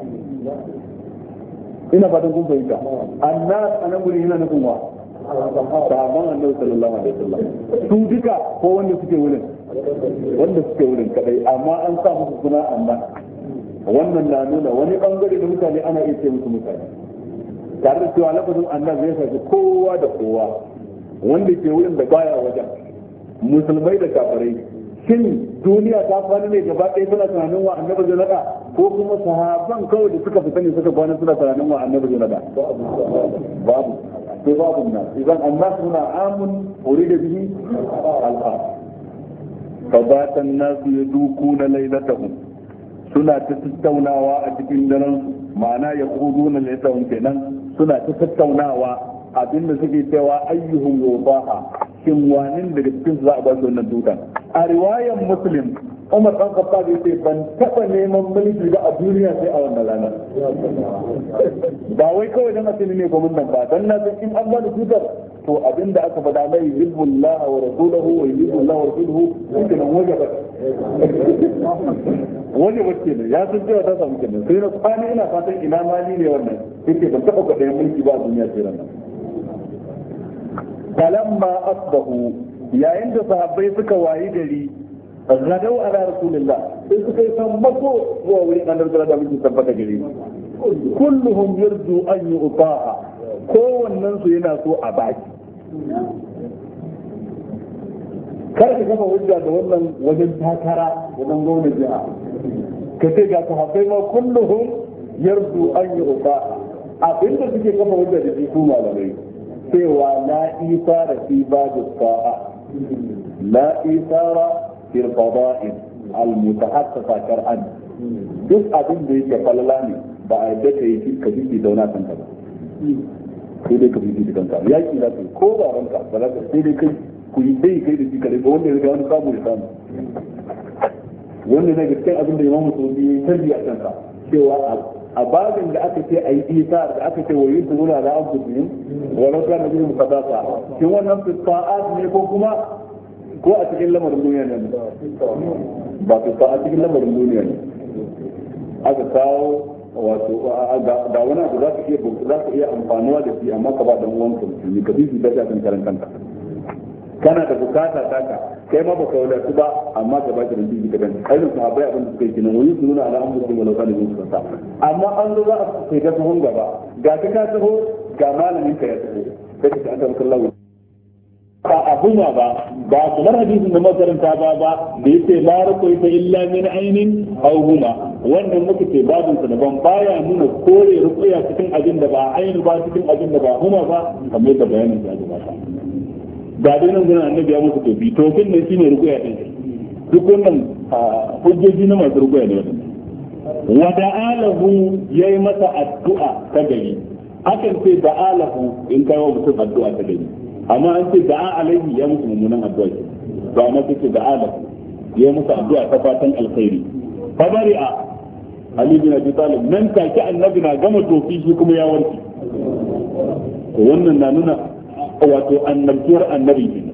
ina fatan kun fahimta annas anan gurin yana nufin wa sahabban annabi sallallahu alaihi wasallam su duka ko wanda suke wurin kadai amma an sa musu suna annas wannan na nuna wani bangare da mutane ana iya ce musu mutane tare da cewa lafazin annas zai shafi kowa da kowa wanda ke wurin da baya wajen musulmai da kafirai shin duniya ta kwana ne gaba ɗaya suna tunanin wa annabi zai nada ko kuma sahaban kawai da suka fita ne suka kwana suna tunanin wa annabi zai nada babu sai babu nan idan annas suna amun urida bihi al-khas fabata an-nasu yadukuna laylatahum suna ta tattaunawa a cikin daren ma'ana ya kuduna laylatahum kenan suna ta tattaunawa abinda suke cewa ayyuhum yubaha shin wanin daga cikin su za a ba su wannan tutan a riwayar muslim Umar dan Khattab yace ban taba neman mulki ba a duniya sai a wannan rana ba wai kawai dan asali ne gwamnatin ba dan na san in an ba da tutar to abinda aka faɗa mai yuhibbullah wa rasuluhu wa yuhibbullah wa rasuluhu cikin wajaba wani wacce ne ya san cewa ta samu kenan sai na kwana ina fatan ina mali ne wannan yake ban taɓa kwaɗayin mulki ba a duniya sai nan falamma asbahu yayin da sahabbai suka wayi gari gadau ala rasulillah sai suka yi sammako zuwa wurin annabi sallallahu alaihi wasallam tabbata gari kulluhum yarju an yu'ta'a kowannen su yana so a baki kar ka kafa hujja da wannan wajen takara wajen gwamnati jiha ka ce ga sahabbai ma kulluhum yarju an yu'ta'a abinda suke kafa hujja da shi su malamai cewa la isara fi babu sa'a la isara في الفضائل المتحققة شرعا duk abin da yake falala ne ba a yadda ka yi ka jiki zauna kanka ba sai dai ka fi jiki kanka yaki za ka yi ko ba ranka ba za ka sai dai kai ku yi sai kai da shi kare ba wanda ya riga wani samu ya samu wanda na gaskiyar abin da imamu saudi ya yi tarbi a kanka cewa a babin da aka ce a yi isa da aka ce wa yi su nuna da an fusu walau ta na biyu mukadasa shin wannan fisfa'at ne ko kuma ko a cikin lamarin duniya ne ba su a cikin lamarin duniya ne aka kawo wato ga wani abu za ka iya amfanuwa da shi amma ka ba dan uwanka musulmi ka bi su da kan karan kanka kana da bukata taka kai ma baka wadatu ba amma ka ba shi da shi ka gani ayyukan sahabbai abin da suka yi kenan wani su nuna ala amru da walaka da su sa amma an zo za a kai ka tuhun gaba ga ka taho ga malamin ka ya taho sai ka aka maka Allah ba abuna ba kamar hadisin da makaranta ba da yace la ruqya illa min ainin aw huma wannan muke ce babin sa daban baya nuna kore ruqya cikin abin da ba ainu ba cikin abin da ba huma ba kamar da bayanin da ya gabata da dai nan gurin annabi ya muku tofi tofin ne shine ruqya din duk wannan hujjoji na masu ruqya ne wa da'alahu yayi masa addu'a ta gari akan ce da'alahu in kai wa mutum addu'a ta gari amma an ce da'a alaihi ya musu mummunan addu'a ce ba ma ce da'a lahu ya musu addu'a ta fatan alkhairi fa bari'a ali bin abi talib nan take annabi na gama tofi shi kuma ya warke to wannan na nuna wato annabiyar annabi ne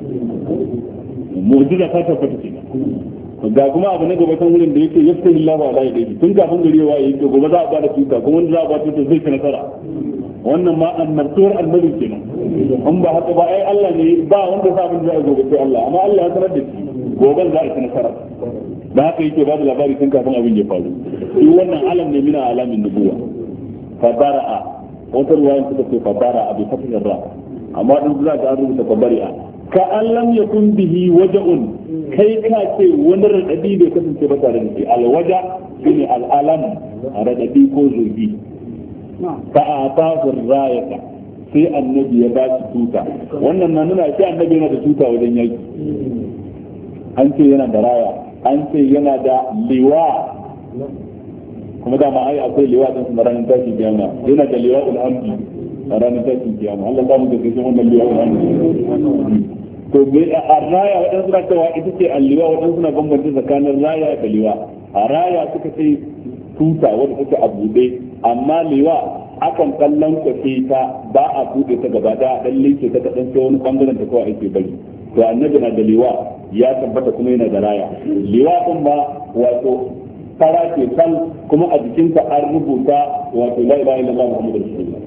mu'jiza ta tabbata ce ga kuma abu na gaba kan wurin da yake yafsalillahu ala yadihi tun kafin garewa yake gobe za a ba da tuta kuma wanda za a ba tuta zai ci nasara wannan ma annabtuwar annabi kenan in ba haka ba ai Allah ne ba wanda sa abin da zai gobe sai Allah amma Allah ya sanar da shi goben za a ci nasara da haka yake ba da labari tun kafin abin ya faru shi wannan alam ne mina alamin nubuwa fa bara'a wata ruwayan suka ce fa bara'a bi fatihir ra amma din za ka rubuta fa bari'a ka allam yakun bihi waja'un kai ka ce wani radadi bai kasance ba tare da shi alwaja shine al'alam radadi ko zurbi fa atahu rayata sai annabi ya ba shi tuta wannan na nuna sai annabi yana da tuta wajen yaki an ce yana da raya an ce yana da liwa kuma da ma ai akwai liwa din kuma ranar tashin kiyama yana da liwa ulhamdi a ranar tashin kiyama Allah ba mu da kai wannan liwa ulhamdi to me a raya wadan suna cewa ita ce alliwa wadan suna bambanta tsakanin raya da liwa a raya suka ce tuta wanda take a bude amma liwa akan kallon kwace ta ba a bude ta gaba da dan linke ta kadan sai wani bangaren ta kawai ake bari to annabi na da liwa ya tabbata kuma yana da raya liwa din ba wato fara ke kan kuma a jikinta an rubuta wato la ilaha illallah muhammadur rasulullah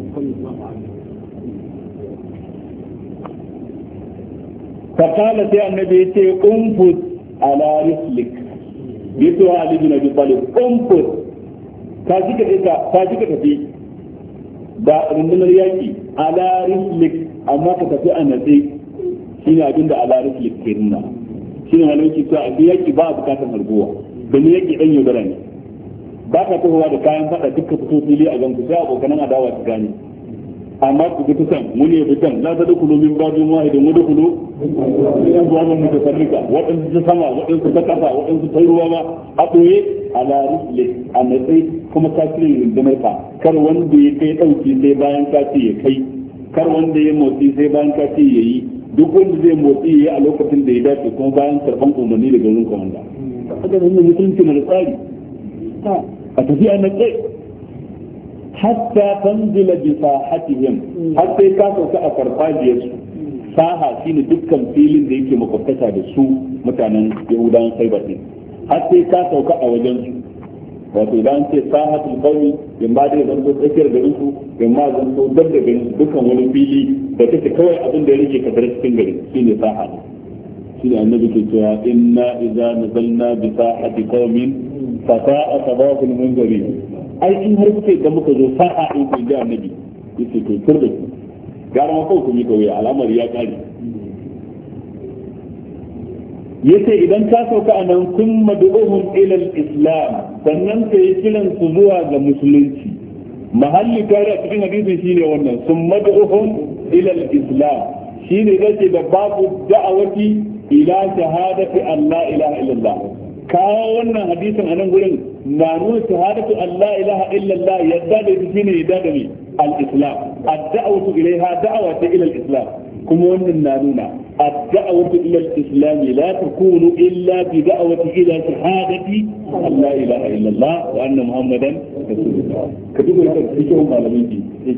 فقال سي النبي يتي انفذ على رسلك يتو علي بن ابي طالب انفذ kaji ka tafi da rundunar yaki ala rislik amma ka tafi a natsi shine abin da ala rislik ke nuna shine malauki to a yaki ba a bukatar harguwa don yaki dan yaudara ne ba ka tahowa da kayan fada duka fito fili a ganku sai abokanan adawa su gane amma ku bi tusan mun ne bitan la ta dukulu min babin wahidin wa dukulu in zuwa mun mutafarrika wadansu ta sama wadansu ta kasa wadansu ta ruwa ma a ɓoye ala rislik a natsi kuma ka cire rundunar ka kar wanda ya kai dauki sai bayan ka ce ya kai kar wanda ya motsi sai bayan ka ce ya yi duk wanda zai motsi ya yi a lokacin da ya dace kuma bayan karban umarni daga wurin komanda haka da wannan mutunci na da tsari a tafi a natsi hatta tanzila bi sahatihim har sai ka sauka a farfajiyar su saha shine dukkan filin da yake makwabtaka da su mutanen yahudawan saibatin har sai ka sauka a wajen su wato idan ce sahatul qawmi in ba da zanto tsakiyar garin su in ma zanto dab da garin dukkan wani fili da take kawai abin da yake kadar cikin gari shine saha shine annabi ke cewa inna idza nazalna bi sahati qawmin fa sa'a sabahul munzirin ai in har kuke da muka zo sa'a in ku da annabi yace to turbe gara ma kawai ku mi kawai al'amari ya kare yace idan ka sauka anan kun mad'uhum ila al-islam sannan ka yi kiran su zuwa ga musulunci mahalli kare a cikin hadisin shine wannan sun mad'uhum ila al-islam shine yake da babu da'awati ila shahadati an la ilaha illallah kawo wannan hadisin anan gurin na nuna shahadatu an la ilaha illallah yadda da shine yadda da ni al-islam ad-da'watu ilayha da'watu ila al-islam kuma wannan na nuna الدعوة إلى الإسلام لا تكون إلا بدعوة إلى شهادة أن لا إله إلا الله وأن محمدا رسول الله كتب لك فيهم على ميتي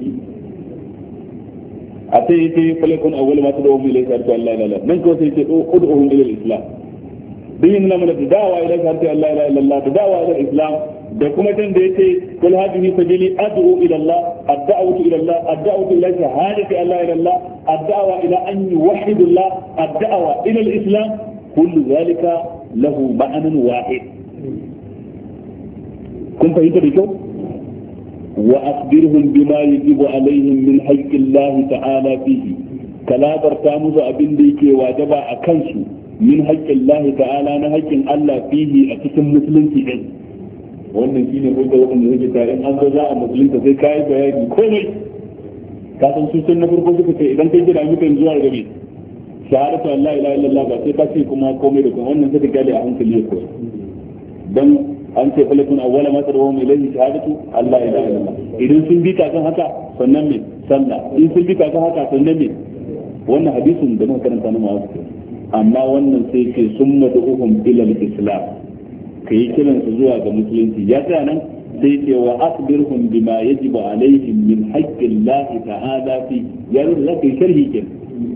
أتيتي فليكن أول ما تدعوهم إليه شهادة أن لا إله إلا الله من كو سيتي أدعوهم إلى الإسلام بين لما الدعوة إلى شهادة أن لا إله إلا الله الدعوة إلى الإسلام da kuma can da yace kul hadhihi sabili ad'u ila Allah ad-da'watu ila Allah ad-da'watu ila shahadati an la ilaha illa Allah ad-da'wa ila an yuwahhidu Allah ad-da'wa ila al-islam kullu dhalika lahu ma'nan wahid kun fahimta da kyau wa akhbirhum bima yajibu alaihim min haqqi Allah ta'ala fihi kalabar ta musu abin da yake wajaba a kansu min haqqi Allah ta'ala na haƙƙin Allah fihi a cikin musulunci din wannan shine hujja wanda yake tare in an zo za a musulunta sai kai bayani komai ka san su sun na farko suka ce idan kai gida mutan zuwa gabe shahadatu an la ilaha illallah ba sai ka ce kuma komai da kuma wannan sai gale a hankali ko dan an ce falakun awwala ma tarwa ilayhi shahadatu an la ilaha illallah idan sun bi ka kan haka sannan me sallah in sun bi ka kan haka sannan me wannan hadisin da muka karanta na mu'azzin amma wannan sai ce summa du'uhum ila al-islam ka yi kiran su zuwa ga musulunci ya tsaya nan sai ce wa akhbirhum bima yajibu alaihim min haqqi Allah ta'ala fi ya rubuta zaka yi sharhi kin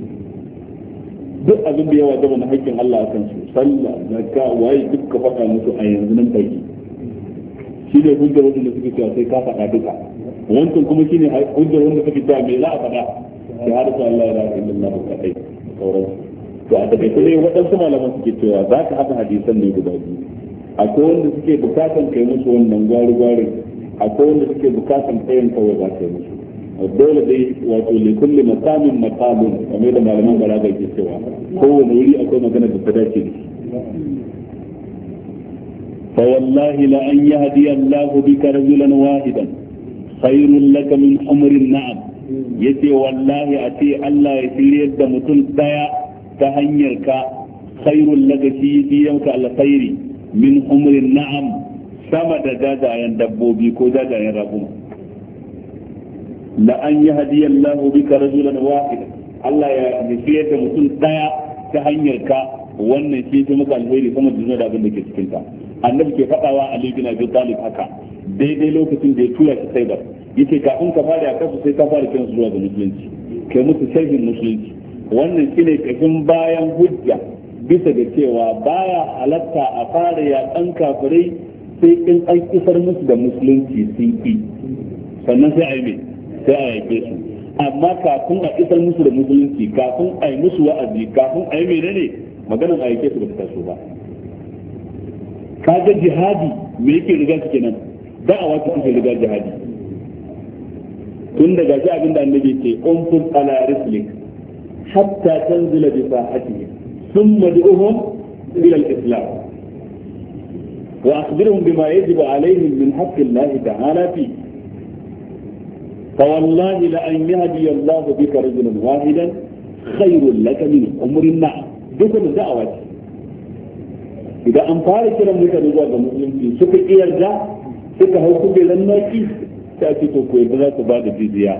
duk abin da ya wajaba na haƙƙin Allah akan su sallah zakka waye duk ka faɗa musu a yanzu nan take shi ne hujjar wanda suke cewa sai ka faɗa duka wancan kuma shine hujjar wanda suke cewa me za a faɗa shahadatu Allah la ilaha illallah wa kai sauran to a daga sai waɗansu malaman suke cewa za ka haɗa hadisan ne guda biyu akwai wanda suke bukatan kai musu wannan gwari-gwari akwai wanda suke bukatan tsayin kawai za ka yi musu dole dai wato li kulli maqamin maqamun kamar da malaman balaga ke cewa kowane wuri akwai magana da ta dace da shi fa wallahi la an yahdi Allah bika rajulan wahidan khairul laka min umrin na'am yace wallahi a ce Allah ya shiryar da mutum daya ta hanyar ka khairul laka shi yanka alkhairi min umrin na'am sama da jajayen dabbobi ko jajayen raguma la an yahdi Allah bika rajulan wahid Allah ya nufi da mutum daya ta hanyar ka wannan shi ta maka alheri sama da abin da ke cikin ta annabi ke fadawa Ali bin Abi Talib haka daidai lokacin da ya tura shi Khaibar yace kafin ka fara kasu sai ka fara kiran zuwa ga musulunci kai musu sharhin musulunci wannan shine kafin bayan hujja bisa da cewa baya halatta a fara yaƙan kafirai sai in an isar musu da musulunci sun ki sannan sai a yi sai a yaƙe su amma kafin a isar musu da musulunci kafin a yi musu wa'azi kafin a yi menene maganar a yaƙe su da ta so ba kaga jihadi me yake riga su kenan da'awa ta take riga jihadi tun daga shi abinda annabi ce unfus ala rislik hatta tanzila bi sahatihi ثم ادعوهم إلى الإسلام وأخبرهم بما يجب عليهم من حق الله تعالى فيه فوالله لأن يهدي الله بك رجلا واحدا خير لك من أمر النعم دكم الدعوة إذا أنفارك لم يكن رجال المسلمين سكي إيرجع سكي هو كبه لنماكي تأتي تقوي بذات بعد الجزية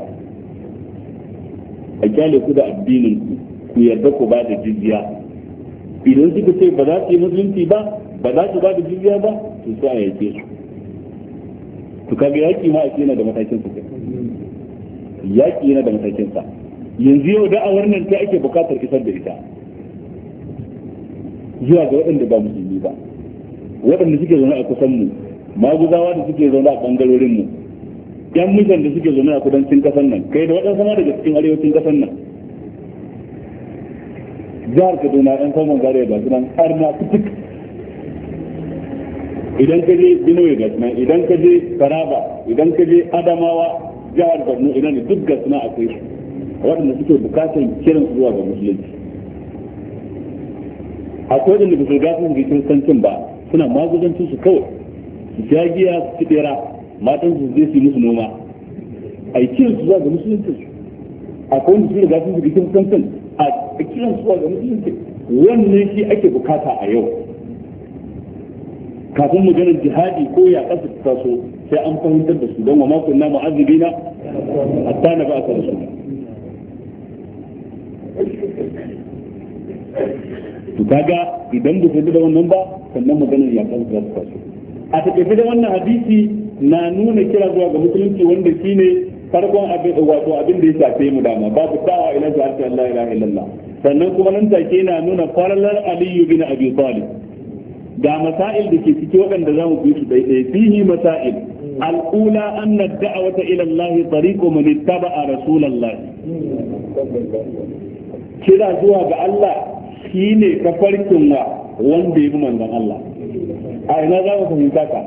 أجالي كده الدين كيردكوا بعد الجزية idan suka ce ba za su yi musulunci ba ba za su ba da jizya ba to sai a yake su to kaga yaki ma ake yana da matakin su yaki yana da matakin sa yanzu yau da'awar nan ta ake bukatar isar da ita zuwa ga waɗanda ba musulmi ba waɗanda suke zaune a kusan mu maguzawa da suke zaune a bangarorin mu, yan mutan da suke zaune a kudancin kasar nan, kai da waɗansu ma daga cikin arewacin kasar nan, jihar Kaduna yan saman zariya ga sunan har na fitik, idan ka je Benue ga sunan, idan ka je Taraba, idan ka je Adamawa, jihar Borno, idan da duk ga suna akwai su waɗanda suke bukatar kiran su zuwa ga musulunci. Akwai waɗanda ba su riga sun ga kiristancin ba, suna magudancin su kawai su sha giya su tsira, matan su zai su musu noma, a yi kiran su zuwa ga musulunci. Akwai wanda su riga sun ga kiristancin a kiran su zuwa ga musulunci. Wannan shi ake bukata a yau. Kafin mu ganin jihadi ko ya kasa ta taso sai an fahimtar da su don wa makon na mu'azzibina hatta na ba a rasu. To kaga idan ba su da wannan ba sannan maganar ya kasa ta taso. A takaice da wannan hadisi na nuna kira zuwa ga musulunci wanda shine farkon abin da ya shafe mu dama babu dawa ila shahadati Allah ilaha illallah. Sannan kuma nan take na nuna faralar Ali bin Abi Talib. ga masail da ke ciki waɗanda za mu bi su daidai fihi masail al'ula anna da'wata ila Allah tariqu man ittaba'a rasulullah kira zuwa ga Allah shine kafarkin wa wanda ya bi manzon Allah a ina za mu fahimta ka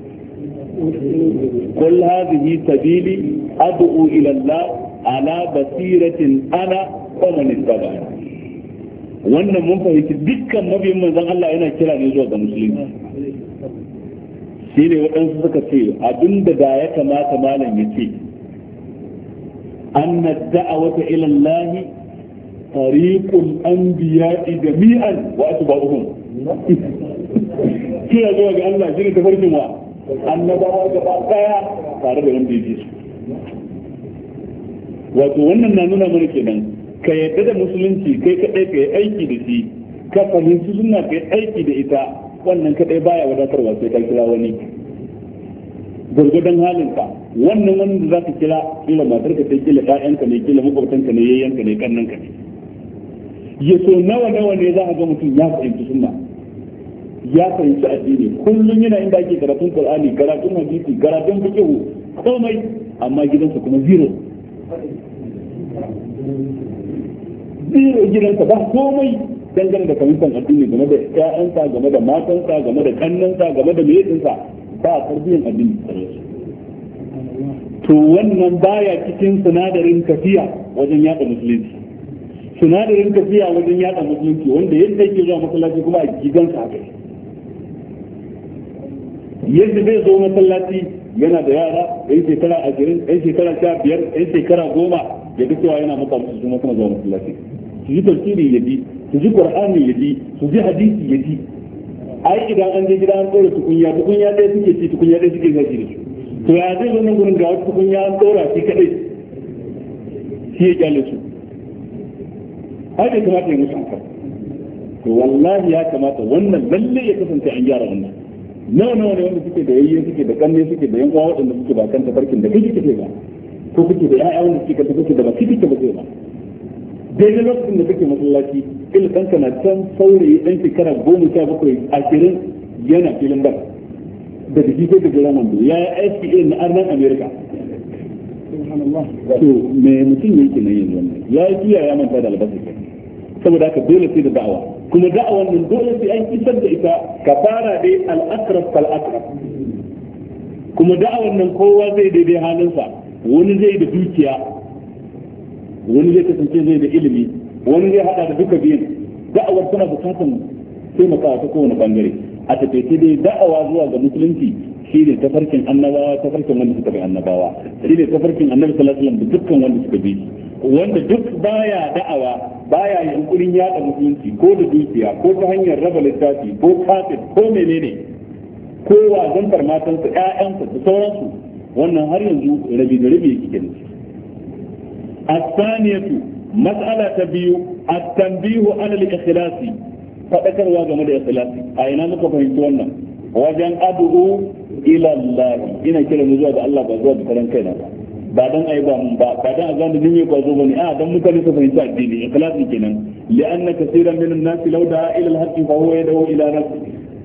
qul hadhihi sabili ad'u ila Allah ala basiratin ana wa man ittaba'a wannan mun fahimci dukkan mabiyin manzon Allah yana kira ne zuwa ga musulunci shine waɗansu suka ce abinda da ya kamata malam ya ce anna da'awata ila Allah tariqul anbiya'i jami'an wa atba'uhum kira zuwa ga Allah shine tafarkin wa annabawa gaba daya tare da wanda yake su wato wannan na nuna mana kenan ka yadda da musulunci kai kadai ka yi aiki da shi ka fahimci sunna ka yi aiki da ita wannan kadai baya wadatarwa sai ka kira wani gurgudan halinka wannan wanda za ka kira kila matar ka sai kila ƴaƴanka ne kila makwabtanka ne yayyanka ne kannanka ne ya so nawa ne za a ga mutum ya fahimci sunna ya fahimci addini kullum yana inda ake karatun Qur'ani karatun hadisi karatun fiqh komai amma gidansa kuma zero gidansa ba komai dangane da fahimtar addini game da ƴaƴansa game da matansa game da kannansa game da meyetinsa ba tarbiyyar addini to wannan baya cikin sinadarin kafiya wajen yada musulunci sinadarin kafiya wajen yada musulunci wanda yadda yake zuwa masallaci kuma a gidansa haka yadda zai zo masallaci yana da yara yan shekara 20 yan shekara 15 yan shekara 10 ya ga cewa yana masa musu kuma suna zuwa masallaci su ji tafsiri ya ji su ji qur'ani ya ji su ji hadisi ya ji ai idan an je gida an tsora tukunya ɗaya suke ci tukunya ɗaya suke zaci da su to ya zai zo nan gurin ga wata tukunya an tsora shi kadai shi ya kyale su ai bai kamata ya musu haka to wallahi ya kamata wannan lalle ya kasance an gyara wannan nawa ne wanda suke da yayye suke da kanne suke da yan uwa waɗanda suke ba kan tafarkin da kake kake ba ko kuke da ƴaƴa wanda suke kanta kuke da ba kike ba zai ba daidai lokacin da kake masallaci illa kanka na can saurayi dan shekara 17-20 yana filin ba da dake da gidan mando ya yi SPA na arnan America to me mutum yake nan yanzu wannan ya yi kiyaye ya manta da albasa saboda haka dole sai da da'awa kuma da'awan nan dole sai an isar da ita ka fara dai al-aqrab fal-aqrab kuma da'awan nan kowa zai daidai halinsa wani zai da dukiya wani zai kasance zai da ilimi wani zai hada da duka biyan da'awar tana bukatan taimakawa ta kowane bangare a takaice dai da'awa zuwa ga musulunci shi ne tafarkin annabawa tafarkin wanda suka bi annabawa shi ne tafarkin annabi sallallahu alaihi wasallam da dukkan wanda suka bi wanda duk baya da'awa baya yunkurin yada musulunci ko da dukiya ko ta hanyar raba littafi ko kafin ko menene ko wazantar matansa ƴaƴansa da sauransu wannan har yanzu rabi da rabi yake kenan as-saniyatu mas'ala ta biyu at-tanbihu ala al-ikhlasi fadakarwa game da ikhlasi a ina muka fahimci wannan wajen ad'u ila Allah ina kira mu zuwa ga Allah ba zuwa ga karan kaina ba dan ai ba mun ba dan a gane din ko zo bane a dan mutane su fahimci addini ikhlasi kenan li'anna kaseeran min an-nas law da'a ila al-haqqi fa huwa yad'u ila nafsi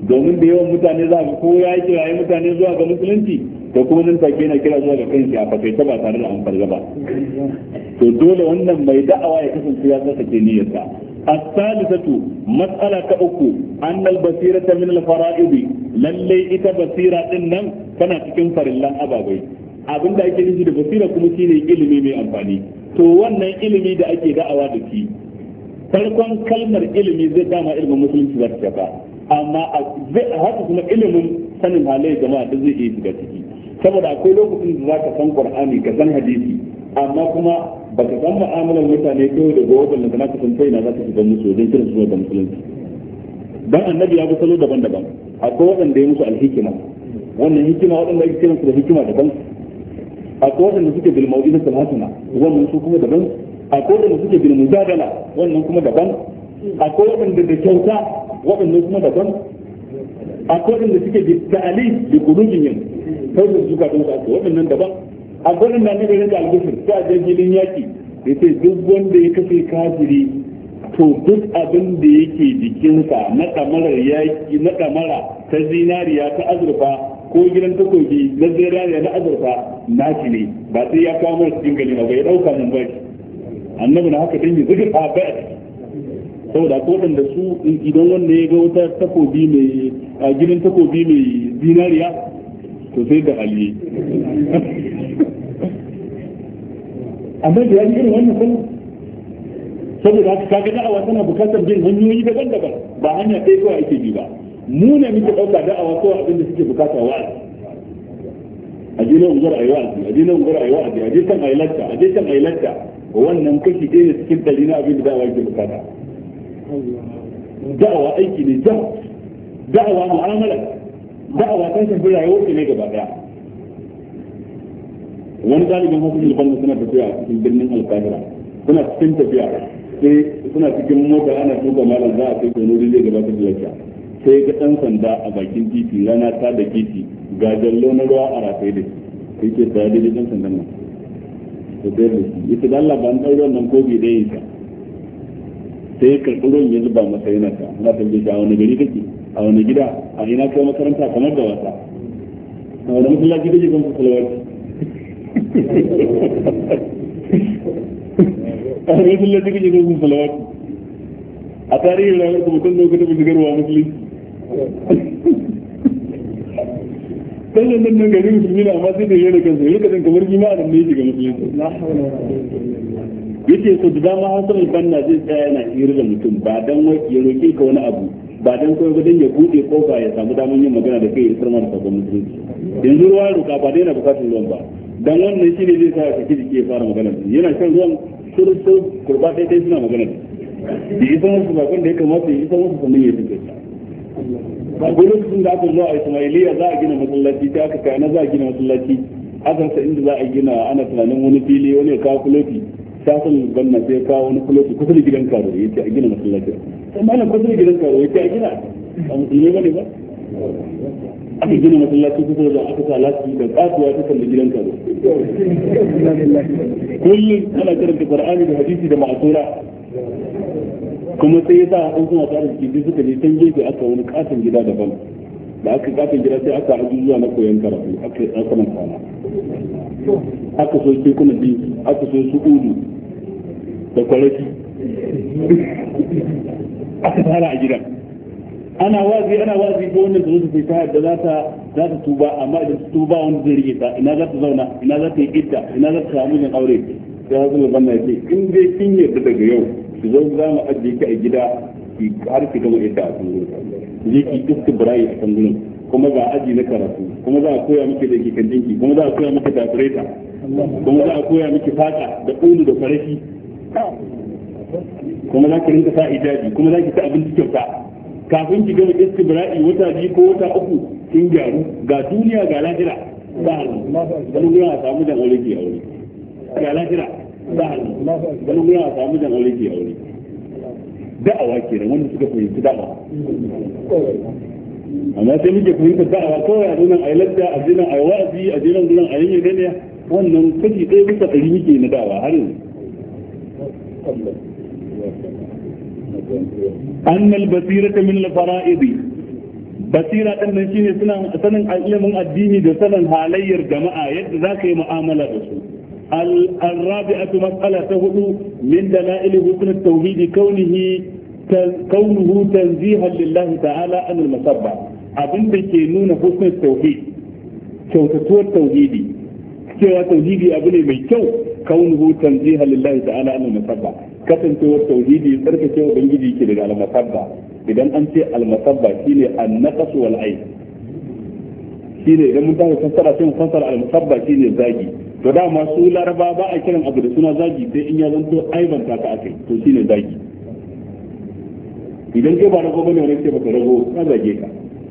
domin da yawan mutane za ka ko ya yi kiraye mutane zuwa ga musulunci to kuma nan take yana kira zuwa ga kanshi a fakaice ba tare da an farga ba to dole wannan mai da'awa ya kasance ya sake niyyarsa. الثالثة مسألة أكو أن البصيرة من الفرائض للي إتا بصيرة إنم كانت تكنفر الله أبابي abin da ake nufi da basira kuma shine ilimi mai amfani to wannan ilimi da ake da'awa da shi farkon kalmar ilimi zai dama ilimin musulunci za ta shafa amma haka kuma ilimin sanin halaye jama'a da zai iya shiga ciki saboda akwai lokacin da zaka san Qur'ani ka san hadisi amma kuma baka san mu'amalar mutane ko da gobe da kana san kai na za ka shiga musu wajen kiran su da musulunci dan annabi ya bi salo daban-daban akwai wanda ya musu alhikima wannan hikima wadanda ake kiran su da hikima daban akwai wanda suke bil mau'izatul hasana wannan su kuma daban akwai wanda suke bil mujadala wannan kuma daban akwai wanda da kyauta wannan kuma daban akwai wanda suke bi ta'alif bi qulubihim kai da suka dan su wannan daban akwai wanda ne da rinka albishir sai a jirgin yaki yace duk wanda ya kashe kafiri to duk abin da yake jikinsa na kamarar yaki na kamara ta zinariya ta azurfa ko gidan takobi na zinariya na azurfa naki ne ba sai ya kawo mara cikin gani ba ya dauka mun ba annabi na haka dinki zuga fa ba saboda ko da su idan wanda ya ga wata takobi mai a gidan takobi mai zinariya to sai da ali amma da yayi irin wannan kuma saboda haka kaga da'awa tana bukatar bin hanyoyi daban-daban ba hanya ɗaya kawai ake bi ba mu ne muke ɗauka da'awa ko abin da suke bukata wa'azi a je nan unguwar ayi wa'azi a je nan unguwar ayi wa'azi a je kan ayi lacca a je kan ayi lacca wannan kashi ɗaya cikin ɗari na abin da da'awa ke bukata da'awa aiki ne jam da'awa mu'amala da'awa ta shafi rayuwar ne gaba daya wani ɗalibin hasu ilban suna tafiya a cikin birnin alkahira suna cikin tafiya sai suna cikin mota ana tuka malam za a kai konori zai gabatar da lacca sai ga ɗan sanda a bakin titi rana ta da titi ga jallo na ruwa a rataye da shi sai ke tsaye daidai ɗan sandan nan to sai da shi ita da Allah ba an ɗaure wannan kofi da yin sa sai ya karɓi ruwan ya zuba masa yana ta na tambaye shi a wani gari kake a wani gida a ina kai makaranta kamar da wasa a wani masallaci kake kan salawati a wani masallaci kake kan salawati a tarihin rayuwar kuma mutum da kuka shigarwa musulunci sannan nan gari musulmi na amma sai da yana kansa ya kasan kamar gima a nan ne shiga musulunci yace so da dama hasan banna zai tsaya yana hira da mutum ba dan ya roke ka wani abu ba dan kawai ba dan ya bude kofa ya samu daman yin magana da kai ya sarma da sabon musulunci yanzu ruwa roka ba dai na bukatar ruwan ba dan wannan shine zai sa ka kiji ke fara magana yana shan ruwan surutsu kurba dai suna magana da isa musu bakon da ya kamata ya isa musu sannan ya fice ba lokacin da aka zo a Ismailiya za a gina masallaci sai aka kai na za a gina masallaci aka sa inda za a gina ana tunanin wani fili wani ya kawo kuloti shafin banna sai kawo wani kuloti kusa da gidan karo ya ce a gina masallaci sai malam kusa da gidan karo ya ce a gina a musulmi bane ba aka gina masallaci kusa da aka sa lati da kasuwa ta kan da gidan karo kullum ana karanta Qur'ani da hadisi da ma'asura kuma sai ya sa an suna tare da kifi suka je can gefe aka wani katon gida daban da aka katon gida sai aka ajujuwa na koyon karatu aka yi tsakunan kwana aka so kekuna biyu aka so su udu da kwarashi aka tara a gidan ana wazi ko wannan ta zo ta fita da za ta tuba amma idan ta tuba wanda zai rike ta ina za ta zauna ina za ta yi idda ina za ta samu yin aure sai hasu mai banna ya ce in dai kin yarda daga yau ki zo za mu ajiye ki a gida har ki gama idda a kan gurin je ki istibra'i a kan gurin kuma ga aji na karatu kuma za a koya miki da kikan dinki kuma za a koya miki tafireta kuma za a koya miki fata da ƙulu da farashi kuma za ki rinka sa ijabi kuma za ki ta abinci kyauta kafin ki gama istibra'i wata biyu ko wata uku kin gyaru ga duniya ga lahira ba wani gurin a samu jan aure ke aure ga lahira ba wani gurin a samu jan aure ke aure da'awa kenan wanda suka fahimci da'awa amma sai muke fahimta da'awa kawai a nan a yi ladda a jinan a yi wa'azi a jinan gurin a yi ne wannan kashi ɗaya bisa ɗari muke na da'awa har yanzu أن البصيرة من الفرائض basira din nan shine sanin ilimin addini da sanin halayyar jama'a yadda za ka yi mu'amala da su الرابعة مسألة هدو من دلائل حسن التوحيد كونه تنزيها لله تعالى عن المسبة abin da ke nuna husnul tauhid kyautatuwar tauhidi cewa tauhidi abu ne mai kyau kaunuhu tanziha lillahi ta'ala an masabba kasancewar tauhidi tsarkake ubangiji ke daga al-masabba idan an ce al-masabba shine an-naqas wal aib shine idan mun tafi fassara sai fassara al-masabba shine zagi to da ma su laraba ba a kiran abu da suna zagi sai in ya zanto aibanta ka akai to shine zagi idan kai ba rago bane wani ce baka rago ka zage ka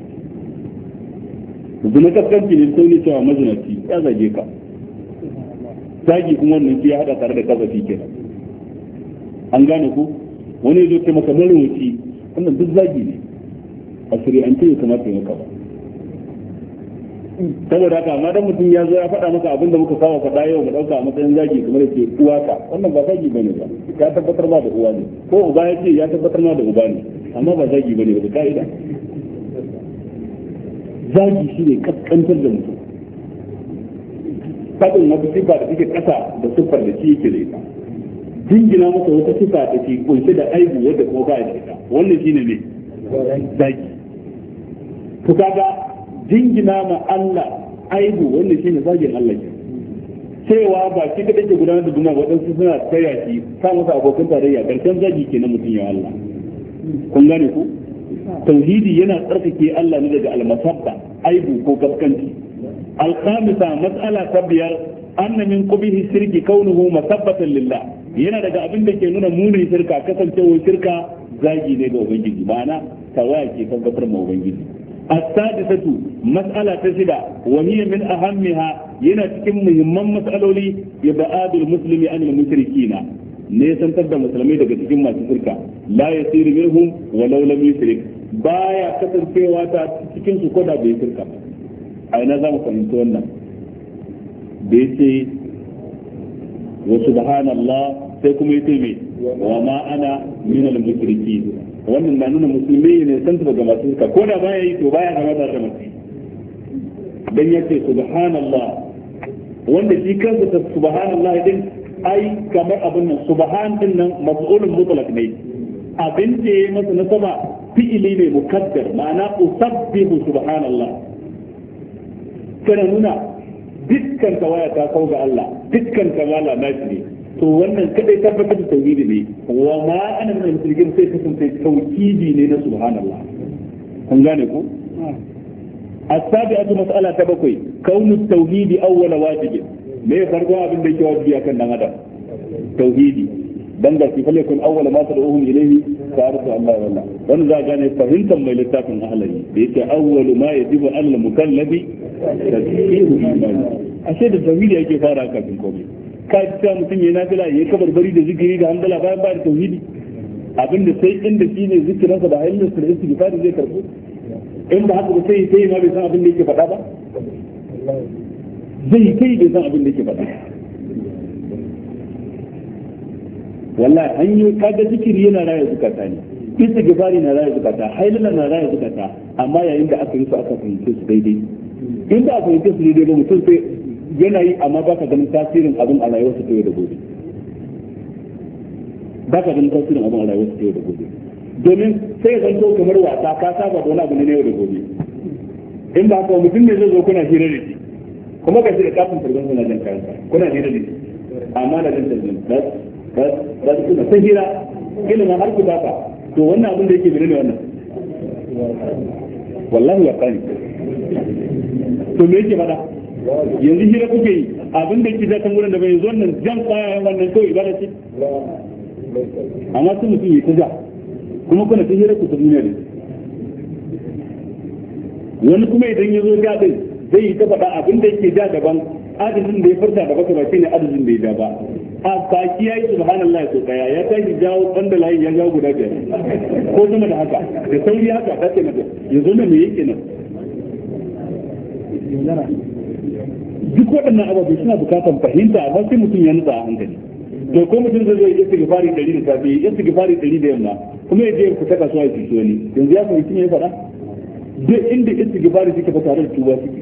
zuna kaskanci ne sai ne cewa mazinaci ya zage ka zagi kuma wannan shi ya hada tare da kasafi kenan an gane ku wani zai ce maka marwaci wannan duk zagi ne a shari'ance ya kamata ya maka ba saboda haka amma dan mutum ya zo ya faɗa maka abin da muka saba faɗa yau mu ɗauka a matsayin zagi kamar yake uwa ka wannan ba zagi bane ba ya tabbatar ma da uwa ne ko uba ya ce ya tabbatar ma da uba ne amma ba zagi bane ba ka'ida zagi shine kaskantar da mutum fadin wata sifa da take kasa da siffar da shi yake da ita jingina masa wata sifa da ke kunshe da aibu wadda kuma ba da ita wannan shine ne zagi to kaga jingina ma Allah aibu wannan shine zagin Allah ke cewa ba shi kadai ke gudanar da duniya waɗansu suna taya shi sa masa abokan tarayya karshen zagi kenan mutum ya Allah kun gane ku tauhidi yana tsarkake Allah ne daga almasabba aibu ko kaskanci alqamisa mas'ala ta biyar anna min qubihi shirki kaunuhu masabbatan lillah yana daga abin da ke nuna munin shirka kasancewar shirka zagi ne ga ubangiji ma'ana tawaya ke tabbatar ma ubangiji السادسة مسألة تشدة وهي من أهمها ينتكم مهمان مسألة يبعاد المسلم عن المشركين نيسان تبدا مسلمين daga cikin masu shirka la yasir minhum walau lam yushrik baya kasancewa ta cikin su koda bai shirka a ina za mu fahimci wannan da yace wa subhanallah sai kuma yace me wa ma ana min al-mushrikin wannan na nuna musulmi ne san daga masu shirka ko da baya yi to baya gaba da mutum dan yace subhanallah wanda shi kansa ta subhanallah din ai kamar abin nan subhan din nan maf'ulun mutlaq ne abin da yayi masa nasaba fi'ili ne mukaddar ma'ana usabbihu subhanallah kana nuna dukkan tawaya ta kau ga Allah dukkan kamala na shi to wannan kadai tabbatar da tauhidi ne wa ma ana min al-muslimin sai kasance tauhidi ne na subhanallah kun gane ko as-sabi'atu mas'ala ta bakwai kaunu tauhidi awwal wajib me farko abin da yake wajibi akan dan adam tauhidi dan da shi falle kun awwal ma tad'uhum ilayhi ta'rifu Allah walla wannan za gane fahimtar mai littafin ahlali da yake awwal ma yajibu al-mukallabi tadhihiru iman ashe da tauhidi yake fara kafin komai ka ta mutum ya nafila ya kabar bari da zikiri da hamdala bayan ba da tauhidi abinda sai inda shi ne zikiransa da hayyar da istighfar zai karbu in ba haka ba sai ma bai san abin da yake faɗa ba zai kai bai san abin da yake faɗa wallahi hanyoyi kaga zikiri yana raya zukata ne istighfari na raya zukata hayyar na raya zukata amma yayin da aka yi su aka fahimce su daidai in ba a fahimce su daidai ba mutum sai yana yi amma ba ka ganin tasirin abin a rayuwarsa ta yau da gobe ba ka ganin tasirin abin a rayuwarsa ta yau da gobe domin sai ya zanto kamar wasa ka saba da wani abu ne na yau da gobe in ba ka mutum ne zai zo kuna hira da shi kuma ka shirya kafin tarban kuna jan kayan kuna hira da shi amma na jan tarban ba su kuna sai hira ilimin har ku baka to wannan abin da yake bane ne wannan wallahi ya kani to me yake faɗa yanzu hira kuke yi abin da ke zaton wurin da bai zo nan jan kwayayen wannan kawai ibada ce amma sun mutum yi ta ja kuma kuna ta hira ku ta duniya ne wani kuma idan ya zo ja din zai yi ta faɗa abin da yake ja daban adadin da ya furta da baka ba shi ne adadin da ya ja ba a baki ya yi subhanallah ya so kaya ya tashi jawo banda layi ya jawo guda biyar ko sama da haka da sauri haka ta ce mata yanzu nan me yake nan duk waɗannan ababe suna bukatan fahimta amma sai mutum ya nutsa a hankali to ko mutum zai zo ya istighfari 100 da safe ya istighfari 100 da yamma kuma ya je ku ta kasuwa ya fito ne yanzu ya fahimci me ya faɗa duk inda istighfari suke fa tare da tuba suke.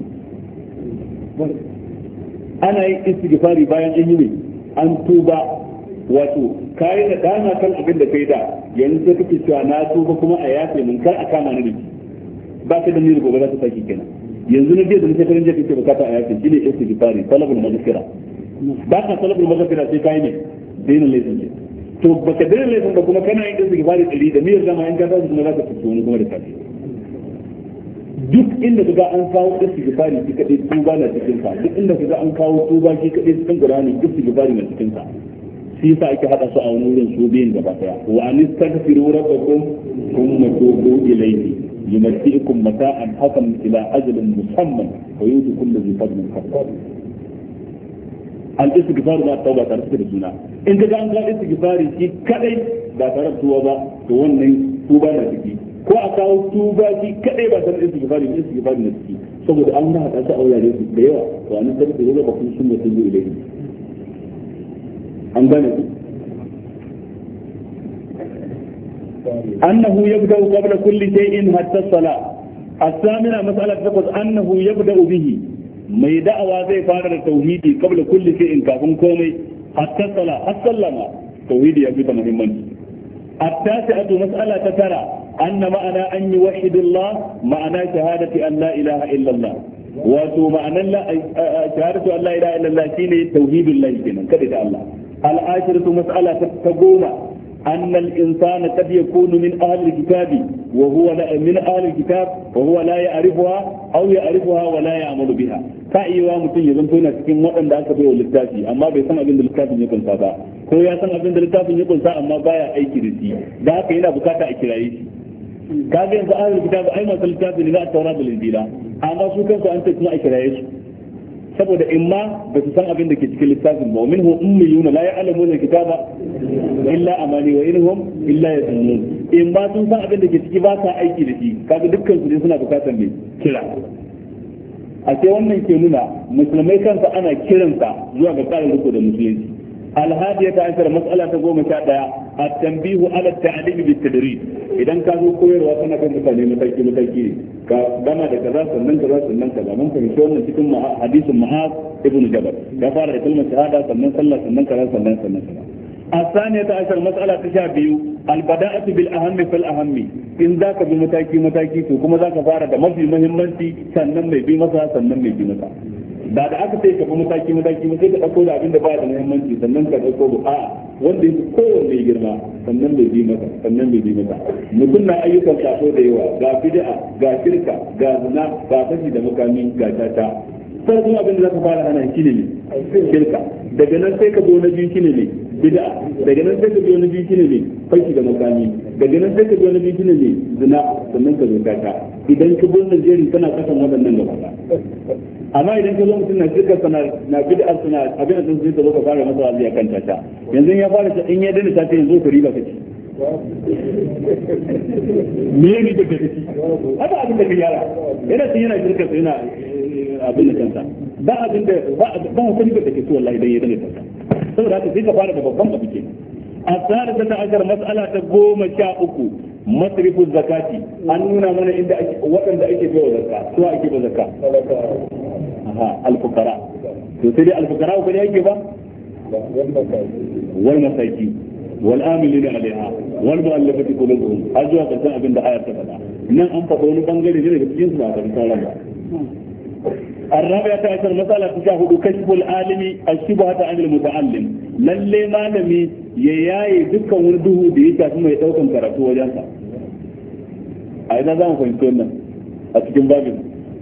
Ana yin istighfari bayan an yi ne an tuba, wato kai da dama kan abin da kai da yanzu sai kake cewa na tuba kuma a yafe mun kar a kama ni da shi, ba ka da ni gobe za ta saki kenan. yanzu na je da nake karin kake bukata a yafe shine istighfari talabul maghfira, ba ka talabul maghfira sai kai ne daina laifin ke to baka daina laifin ba kuma kana yin istighfari dari da niyyar zama in ka tashi kuma za ka fito wani kuma da kafi. Duk inda kaga an kawo istighfari shi kadai tuba na cikin sa, duk inda kaga an kawo tuba shi kadai cikin Qur'ani istighfari na cikin sa, shi yasa ake hada su a wani wurin su biyan gaba daya. Wa anistaghfiru rabbakum thumma tubu ilayhi yumati'ukum mata'an hasan ila ajalin musamman wa yu'ti kulli dhi fadlin fadlan. Al-istighfar ma tauba tare da juna. In kaga an kawo istighfari shi kadai ba tare da tuba ba to wannan tuba na ciki, ko a kawo tuba shi kadai ba san istighfari ne istighfari ne ciki, saboda an hada su aurare su da yawa to an tabbata da ba kun sunna sun yi ilai an gane ku. annahu yabda'u qabla kulli shay'in hatta as-salah. as-samina mas'alat taqul annahu yabda'u bihi, mai da'awa zai fara da tauhidi qabla kulli shay'in kafin komai hatta as-salah, as-sallama tauhidi ya fi ta muhimmanci. التاسعة مسألة ترى أن معنى أن يوحد الله معنى شهادة أن لا إله إلا الله، وتو معنى شهادة أن لا إله إلا الله شيء توحيد الله كذا الله. العاشرة مسألة تقوم أن الإنسان قد يكون من أهل الكتاب وهو من أهل الكتاب وهو لا يعرفها أو يعرفها ولا يعمل بها. كأيوا متين يزنتون cikin waɗanda aka bai wa littafi amma bai san abin da littafin ya kunsa ba, ko ya san abin da littafin ya kunsa amma baya aiki da shi, da haka yana bukata a kiraye shi. kaga yanzu ahlul kitab ai masu littafi ne na Taurat da Injila, amma su kansu an ce kuma a kiraye su saboda imma ba su san abin da ke cikin littafin ba. minhum ummiyuna la ya'lamuna kitaba illa amani wa inhum illa yazunnun. in ba sun san abin da ke ciki ba sa aiki da shi, kaga dukkan su ne suna bukatar ne kira. a ce wannan ke nuna musulmai kansa ana kiransa zuwa ga tsarin riko da musulunci. الهادية عشر مسألة تقوم شاء التنبيه على التعليم بالتدريب. إذا كانوا كوير وأنا كنت مثالي متأكي كما كذا سنن كذا ممكن يشوفون نتكلم مع حديث معاذ ابن جبل كفار كلمة شهادة سنن سنن كذا. الثانية عشر مسألة تشابه البداءة بالأهم فالأهم. إن ذاك بمتأكي كما ذاك فارد ما في مهمتي سنن بمسا سنن بمسا. da aka sai ka mataki sai ka dauko da abin da ba da muhimmanci sannan ka dauko ba wanda yake kowanne girma sannan bai bi masa mutum na ayyukan sako da yawa, ga bid'a ga shirka ga zina ga fashi da makami ga tata. sai kuma abin da zaka fara hana shi ne shirka, daga nan sai ka zo na biyu shine ne bid'a, daga nan sai ka zo na biyu shine ne fashi da makami, daga nan sai ka zo na biyu shine ne zina, sannan ka zo tata. idan ka bar Najeriya kana kasan waɗannan gaba. amma idan ka zo mutum na shirka na bid'ar suna abin da sun sai ka zo ka fara masa wazi akan tata, yanzu ya fara in ya dana tata yanzu ka riba kace me ne da kace haka abin da ka yara yana tun yana shirka sai yana abin da kansa ba abin da ba wani da kake so wallahi dan ya dana tata, saboda haka sai ka fara da babban abu ke. الثالثة عشر مسألة تقوم شاء مصرف الزكاة. أن نونا من عند وطن ذا أكي بيو زكاة سواء أكي بيو زكاة الفقراء. تسيري الفقراء وكذا أكي با والمساكين والآملين عليها والمؤلفة قلوبهم. أجوا قلتنا أبن دعاية تفضل إنهم أنفقون بانجلي جلد بجنس ما الرابعة عشر مسألة تشاهد كشف العالم الشبهة عن المتعلم. lalle malami ya yaye dukkan wani duhu da ya shafi mai daukan karatu wajensa. a ina za mu fahimci wannan a cikin babin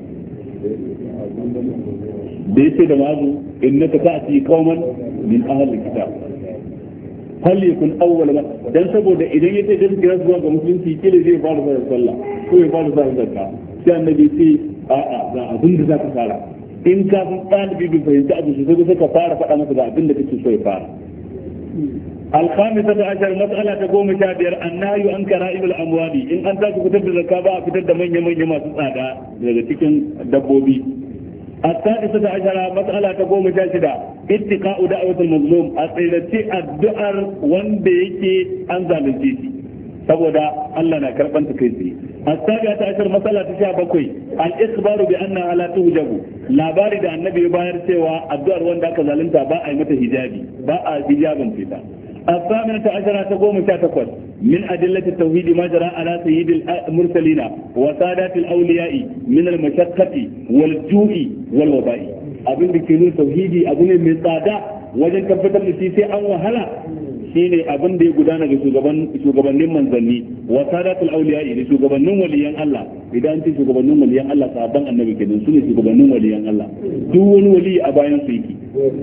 da yake da ma'azu innaka ta'ti qauman min ahli kitab hal yakun awwal ma dan saboda idan yace da kira zuwa ga musulunci kile zai fara da sallah ko ya fara da zakka sai annabi ce a'a ga abin da zaka fara. in ka san ɗalibi bai fahimci abu sosai sai ka fara faɗa masa da abin da kake so ya fara. الخامسة عشر مسألة تقوم شابير النهي عن كرائم الأموال. إن أنت تفتد الزكاة فتد من ما تسعى لذلك دبوبي. السادسة عشر مسألة تقوم شاشدة اتقاء دعوة المظلوم. التي الدعر وان بيكي أنزل الجيسي saboda Allah na karban ta kai tsaye. As-sabi'a ta ashar masala ta 17 al-ikhbaru bi anna la tujabu, labari da annabi ya bayar cewa addu'ar wanda aka zalunta ba a yi mata hijabi, ba a hijabin ta. الثامنة عشرة تقوم شاتكوت من أدلة التوحيد ما جرى على سيد المرسلين وسادات الأولياء من المشقة والجوع والوباء. أبن بكنون توحيدي أبن المصادة وجن كفتر لسيسي أو وهلا shine abin da ya gudana ga shugabannin manzanni wa sadatul awliya da shugabannin waliyan Allah. Idan ce shugabannin waliyan Allah sahabban annabi kenan su ne shugabannin waliyan Allah, duk wani wali a bayan su yake.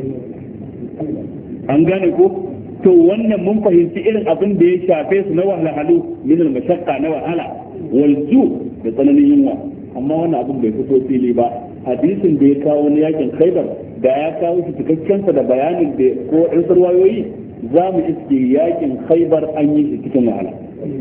An gane ko? To wannan mun fahimci irin abin da ya shafe su na wahalhalu min al-mashaqqa na wahala wal ju da tsananin yunwa, amma wannan abin bai fito fili ba. Hadisin da ya kawo na yakin Khaibar da ya kawo shi cikakken sa da bayanin da ko in sarwayoyi za mu iske yakin Khaibar an yi shi cikin wahala,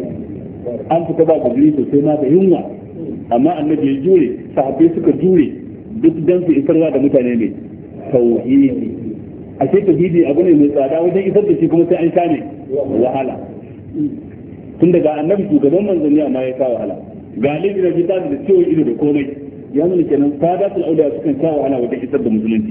an fita ba guduri sosai ma da yunwa, amma annabi ya jure, sahabbai suka jure duk dan su isarwa da mutane ne tauhidi. A ce tauhidi abu ne mai tsada wajen isar da shi kuma sai an sha ne wahala. Tun daga annabi shugaban manzanni amma ya sha wahala, galibi da bita da ciwon ido da komai, ya nuna kenan sadatul auliya sukan sha wahala wajen isar da musulunci.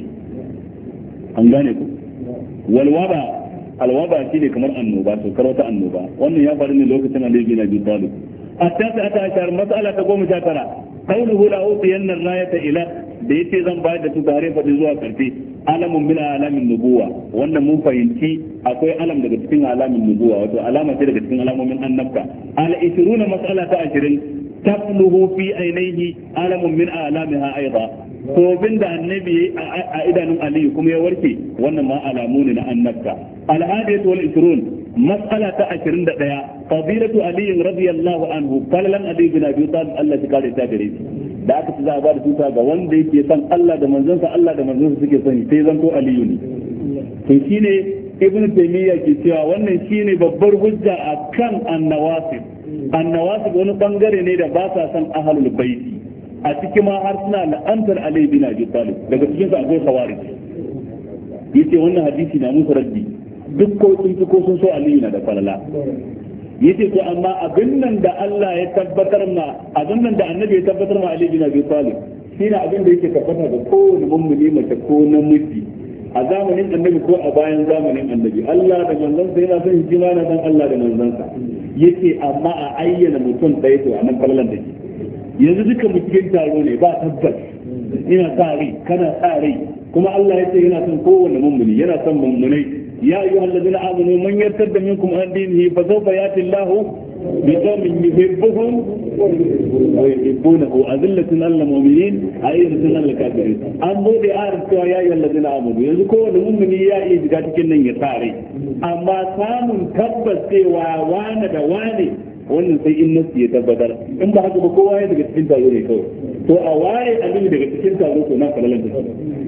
An gane ku? Walwaba, alwaba shine kamar annoba, to karwata annoba. Wannan ya faru ne lokacin Ali bin Abi Talib. التاسعة مسألة تقوم شاكرا قوله لأوصين الراية إلى بيتي زن بعد تتعرف بزوء كرتي علم من أعلام النبوة وأن مو فهمتي أكوي علم لك تكين أعلام النبوة وعلامة لك تكين علام من النبكة على 20 مسألة 20 تفله في عينيه علم من أعلامها أيضا tobin da annabi a idanun aliyu kuma ya warke wannan ma alamu ne na annabta. Al-hadiyatu wal 20 mas'ala ta 21 fadilatu ali radiyallahu anhu qalan ali bin abi talib Allah ya kare ta gare shi da aka ci za a ba da tuta ga wanda yake son Allah da manzonsa, Allah da manzonsa suke sani sai zanto aliyu ne. To shine ibn taymiya ke cewa wannan shine babbar hujja akan annawasib. Annawasib wani bangare ne da ba sa son ahlul baiti, a cikin ma har suna la'antar Ali bin Abi Talib, daga cikin sa akwai khawarij. Yace wannan hadisi na musu raddi, duk ko sun so Ali na da falala. Yace to amma abin nan da Allah ya tabbatar ma, abin nan da Annabi ya tabbatar ma Ali bin Abi Talib shine abin da yake tabbata da kowane mummuni mace ko namiji a zamanin Annabi ko a bayan zamanin Annabi. Allah da manzon sa yana son hikima na dan Allah da manzon sa. Yace amma a ayyana mutum ɗaya to anan falalan take. Yanzu duka mu cikin taro ne ba tabbas, ina sa rai kana sa rai, kuma Allah ya ce yana son kowanne mummuni, yana son mummunai. ya ayyuhal ladina amanu man yartadda minkum an dinihi fa sawfa yati Allahu bi qaumin yuhibbuhum wa yuhibbunahu azillatin alal mu'minin ayyatin alal kafirin. An bude ayar cewa ya ayyuhal ladina amanu, yanzu kowanne mummuni ya iya shiga cikin nan ya sa rai, amma samun tabbas cewa wane da wane wannan sai in nasu ya tabbatar, in ba haka ba kowa ya daga cikin taro ne kawai. To a waye aliyu daga cikin taro to nan kalalan da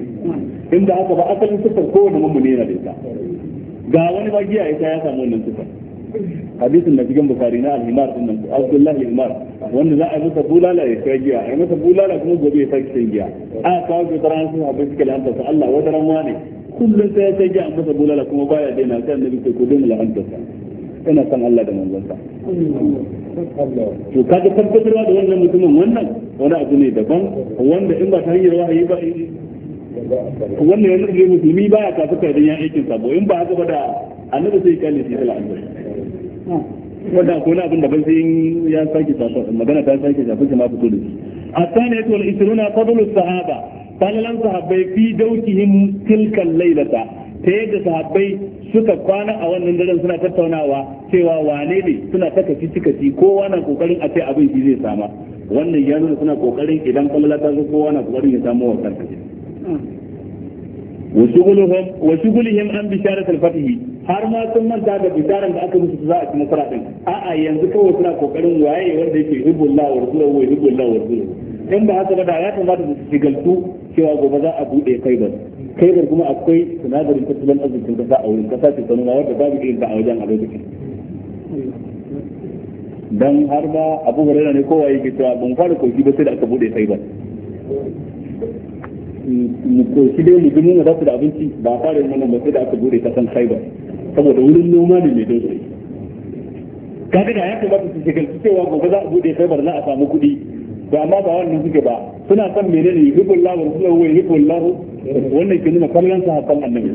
in ba haka ba asalin sifar kowane mummuni yana da ita. Ga wani magiya ita ya samu wannan sifar. Hadisin da cikin Bukhari na al-Himar din nan, Abdullah al-Himar, wanda za a yi masa bulala ya sha giya, a yi masa bulala kuma gobe ya sake shan giya. A kawo ga taran sun abin suke la'anta sa Allah wata ran wane kullum sai ya sha giya a masa bulala kuma baya daina, sai annabi sai ko daina la'anta sa. Ina san Allah da manzonsa. To kaga tabbatarwa da wannan mutumin wannan wani abu ne daban, wanda in ba ta hanyar wahayi ba wannan yana da musulmi baya kafa kai dan ya aikin sabo, in ba haka ba da annabi sai kalle shi Allah annabi. Wanda ko na abin da ban sai ya sake tafa magana ta sake tafa kuma fito da shi. Asaniyatu wal 20 fadlu sahaba, falalan sahabbai fi dawkihim tilka laylata, ta yadda sahabbai suka kwana a wannan daren suna tattaunawa cewa wane ne, suna ta kaci kowa na kokarin a ce abin shi zai sama. Wannan ya nuna suna kokarin idan kallala ta zo kowa na kokarin ya samu wannan kaci. Wa shugulihim an bisharat al-fath, har ma sun manta da bisharan da aka musu za a ci nasara din. A'a yanzu kawai suna kokarin waye wanda yake hibbullah wa rasuluhu wa hibbullah wa rasuluhu. In ba haka ba da ya kamata su shigaltu cewa gobe za a bude Khaibar kuma akwai sinadarin tattalin arzikin kasa a wurin, kasa ce sanuna wadda babu irin ta a wajen a lokacin. Dan har ma Abu Hurairah ne kowa yake cewa ban fara koki ba sai da aka bude Khaibar. Koki dai mu gumin da su da abinci ba fara yin nan ba sai da aka bude kasan Khaibar, saboda wurin noma ne mai dausayi. kaga da ya kamata su shigalci cewa gobe za a bude kai bar za a samu kuɗi to amma ba wannan suke ba suna son menene yuhibbullahu wa rasuluhu wa yuhibbullahu wannan ke nuna kallon sahabban annabi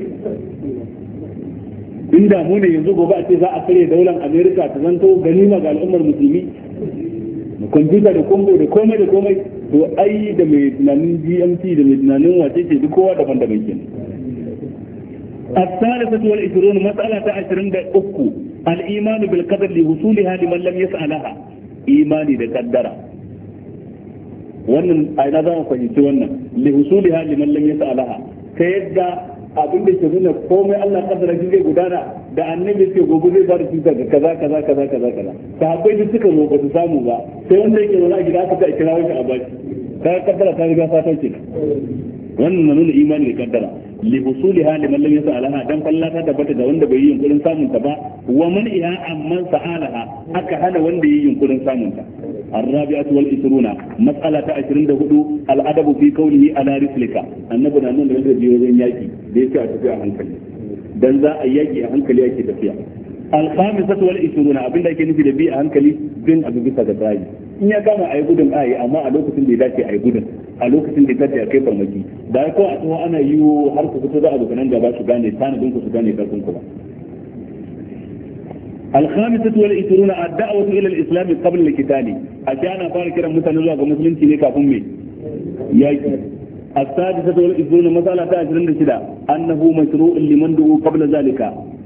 inda mu ne yanzu gobe a ce za a kare daular America ta zanto ganima ga al'ummar musulmi kwamfuta da kombo da komai da komai to ai da mai tunanin GMT da mai tunanin wace ce duk kowa daban-daban kenan الثالثة والعشرون مسألة 23 الإيمان بالقدر لوصولها لمن لم يسألها إيماني بالقدر wannan a ina za mu fahimci wannan li husuliha liman lam yas'alaha ta yadda abin da ke nuna komai Allah kaddara shi zai gudana da annabi ce gobe zai ba da shi daga kaza sahabbai duk suka zo ba su samu ba sai wanda yake zaune a gida aka ta kira shi a baki ka kaddara ta riga fatan ki wannan nuna imani da kaddara li husuliha liman lam yas'alaha dan Allah ta tabbata da wanda bai yi yunkurin samun ta ba wa man iha amman sa'alaha aka hana wanda yi yunkurin samun ta الرابعة والعشرون مسألة 24 الأدب في قوله على رسلك النبي نان da biyoyin yaki da yake a tafiya a hankali dan za a yaki a hankali yake tafiya الخامسة والعشرون abinda yake nufi da bi a hankali bin abu bisa ga tsari in ya kama ayi gudun ayi amma a lokacin da ya dace ayi gudun a lokacin da ya dace a kai farmaki da ko a tsawo ana yiwo har ku fito da abokan da ba su gane tanadin ku su gane karfin ku ba الخامسة والعشرون الدعوة إلى الإسلام قبل القتال أشياء فاركرا متنزوها كمسلم تلك أمي يأتي السادسة والعشرون مسألة 26 أنه مشروع لمن دعوا قبل ذلك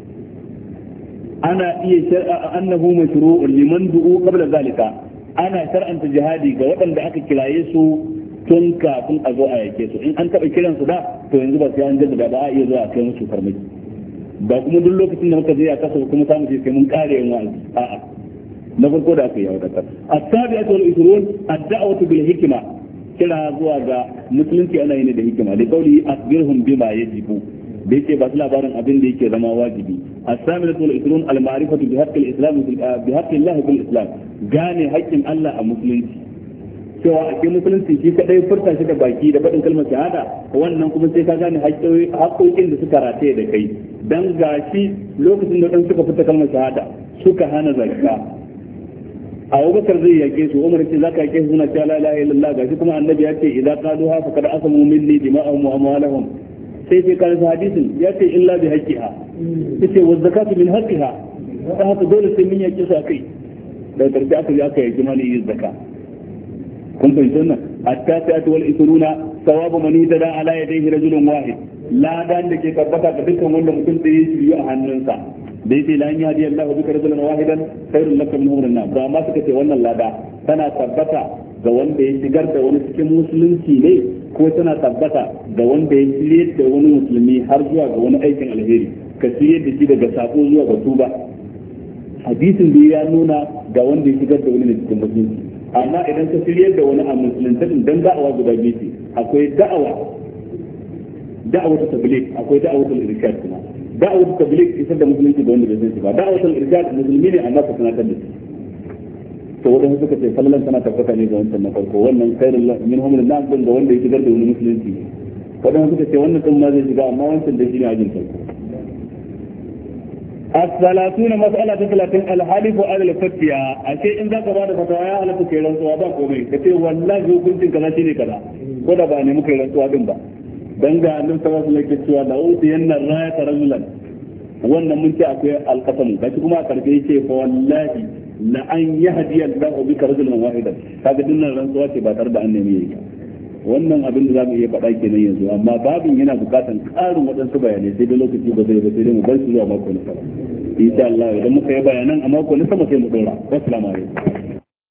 أنه مشروع لمن دعوا قبل ذلك أنا شرعا جهادي وطن دعك كلايسو tun kafin a zo a yake su in an taɓa kiransu da to yanzu ba sai an jaddada ba a iya zuwa kai musu farmaki ba kuma duk lokacin da muka je a kasa kuma samu je sai mun kare yin wa'azi a'a na farko da aka yi wadatar as-sabi'atu wal 20 ad-da'watu bil hikma kira zuwa ga musulunci ana yin da hikima da kauli asbirhum bima yajibu da yake ba su labarin abin da yake zama wajibi as-saminatu wal 20 al-ma'rifatu bi haqqi al-islam bi haqqi Allah bil islam gane haƙƙin Allah a musulunci cewa ake musulunci shi kadai furta shi da baki da faɗin kalmar shahada wannan kuma sai ka gane haƙƙoƙin da suka rataye da kai dan gashi lokacin da dan suka fita kalmar shahada suka hana zakka Abubakar zai yake su Umar ce zaka yake su suna cewa la ilaha illallah gashi kuma annabi ya ce idan qaluha faqad asamu minni dima'ahum wa amwalahum sai sai kan hadisin ya ce illa bi haqqiha yace wa zakatu min haqqiha dan haka dole sai mun yake su akai da karshe aka yi mali yin zakka kun fahimta nan at-tasi'atu wal 20 thawabu man yada ala yadayhi rajulun wahid ladan da ke tabbata ga dukkan wanda mutum da ya shiryu a hannunsa da yake la an yadi Allah bika rajulan wahidan khairul laka min umrin nas ba ma suka ce wannan lada tana tabbata ga wanda ya shigar da wani cikin musulunci ne ko tana tabbata ga wanda ya shirye da wani musulmi har zuwa ga wani aikin alheri ka shirye da shi daga sako zuwa ga tuba hadisin da ya nuna ga wanda ya shigar da wani cikin musulunci amma idan ka shirye da wani a musulunta dan da'awa guda biyu akwai da'awa ta tabligh akwai da'awa ta irshad kuma da'awa ta tabligh isar da musulunci da wanda bai san shi ba da'awa ta irshad musulmi ne amma ka sanatar da shi to wadanda suka ce sallan tana tabbata ne ga wancan na farko wannan khairul minhum min nas din ga wanda ya shigar da wani musulunci wadanda suka ce wannan din ma zai shiga amma wancan da shi ne ajin farko الثلاثون مسألة 30 الحلف على الفتيا أشيء إن ذاك بعد فتوى على فكرة سوابا كومي كتير والله جو كنت كذا شيء كذا ولا باني مكرر سوابين با دنجا أنم سواس لك سوا داود ين الراية رجلا وانا منتي أكوي القسم بس كما كرجي شيء فوالله لأن يهدي الله بك رجلا واحدا هذا دينا الرسول شيء باترد أن يميك wannan abin da zamu iya faɗa kenan yanzu amma babin yana bukatan ƙarin waɗansu bayanai sai da lokaci ba zai ba sai dai mu bar su zuwa mako na sama insha Allah idan muka yi bayanan a mako na sama sai mu dora assalamu alaikum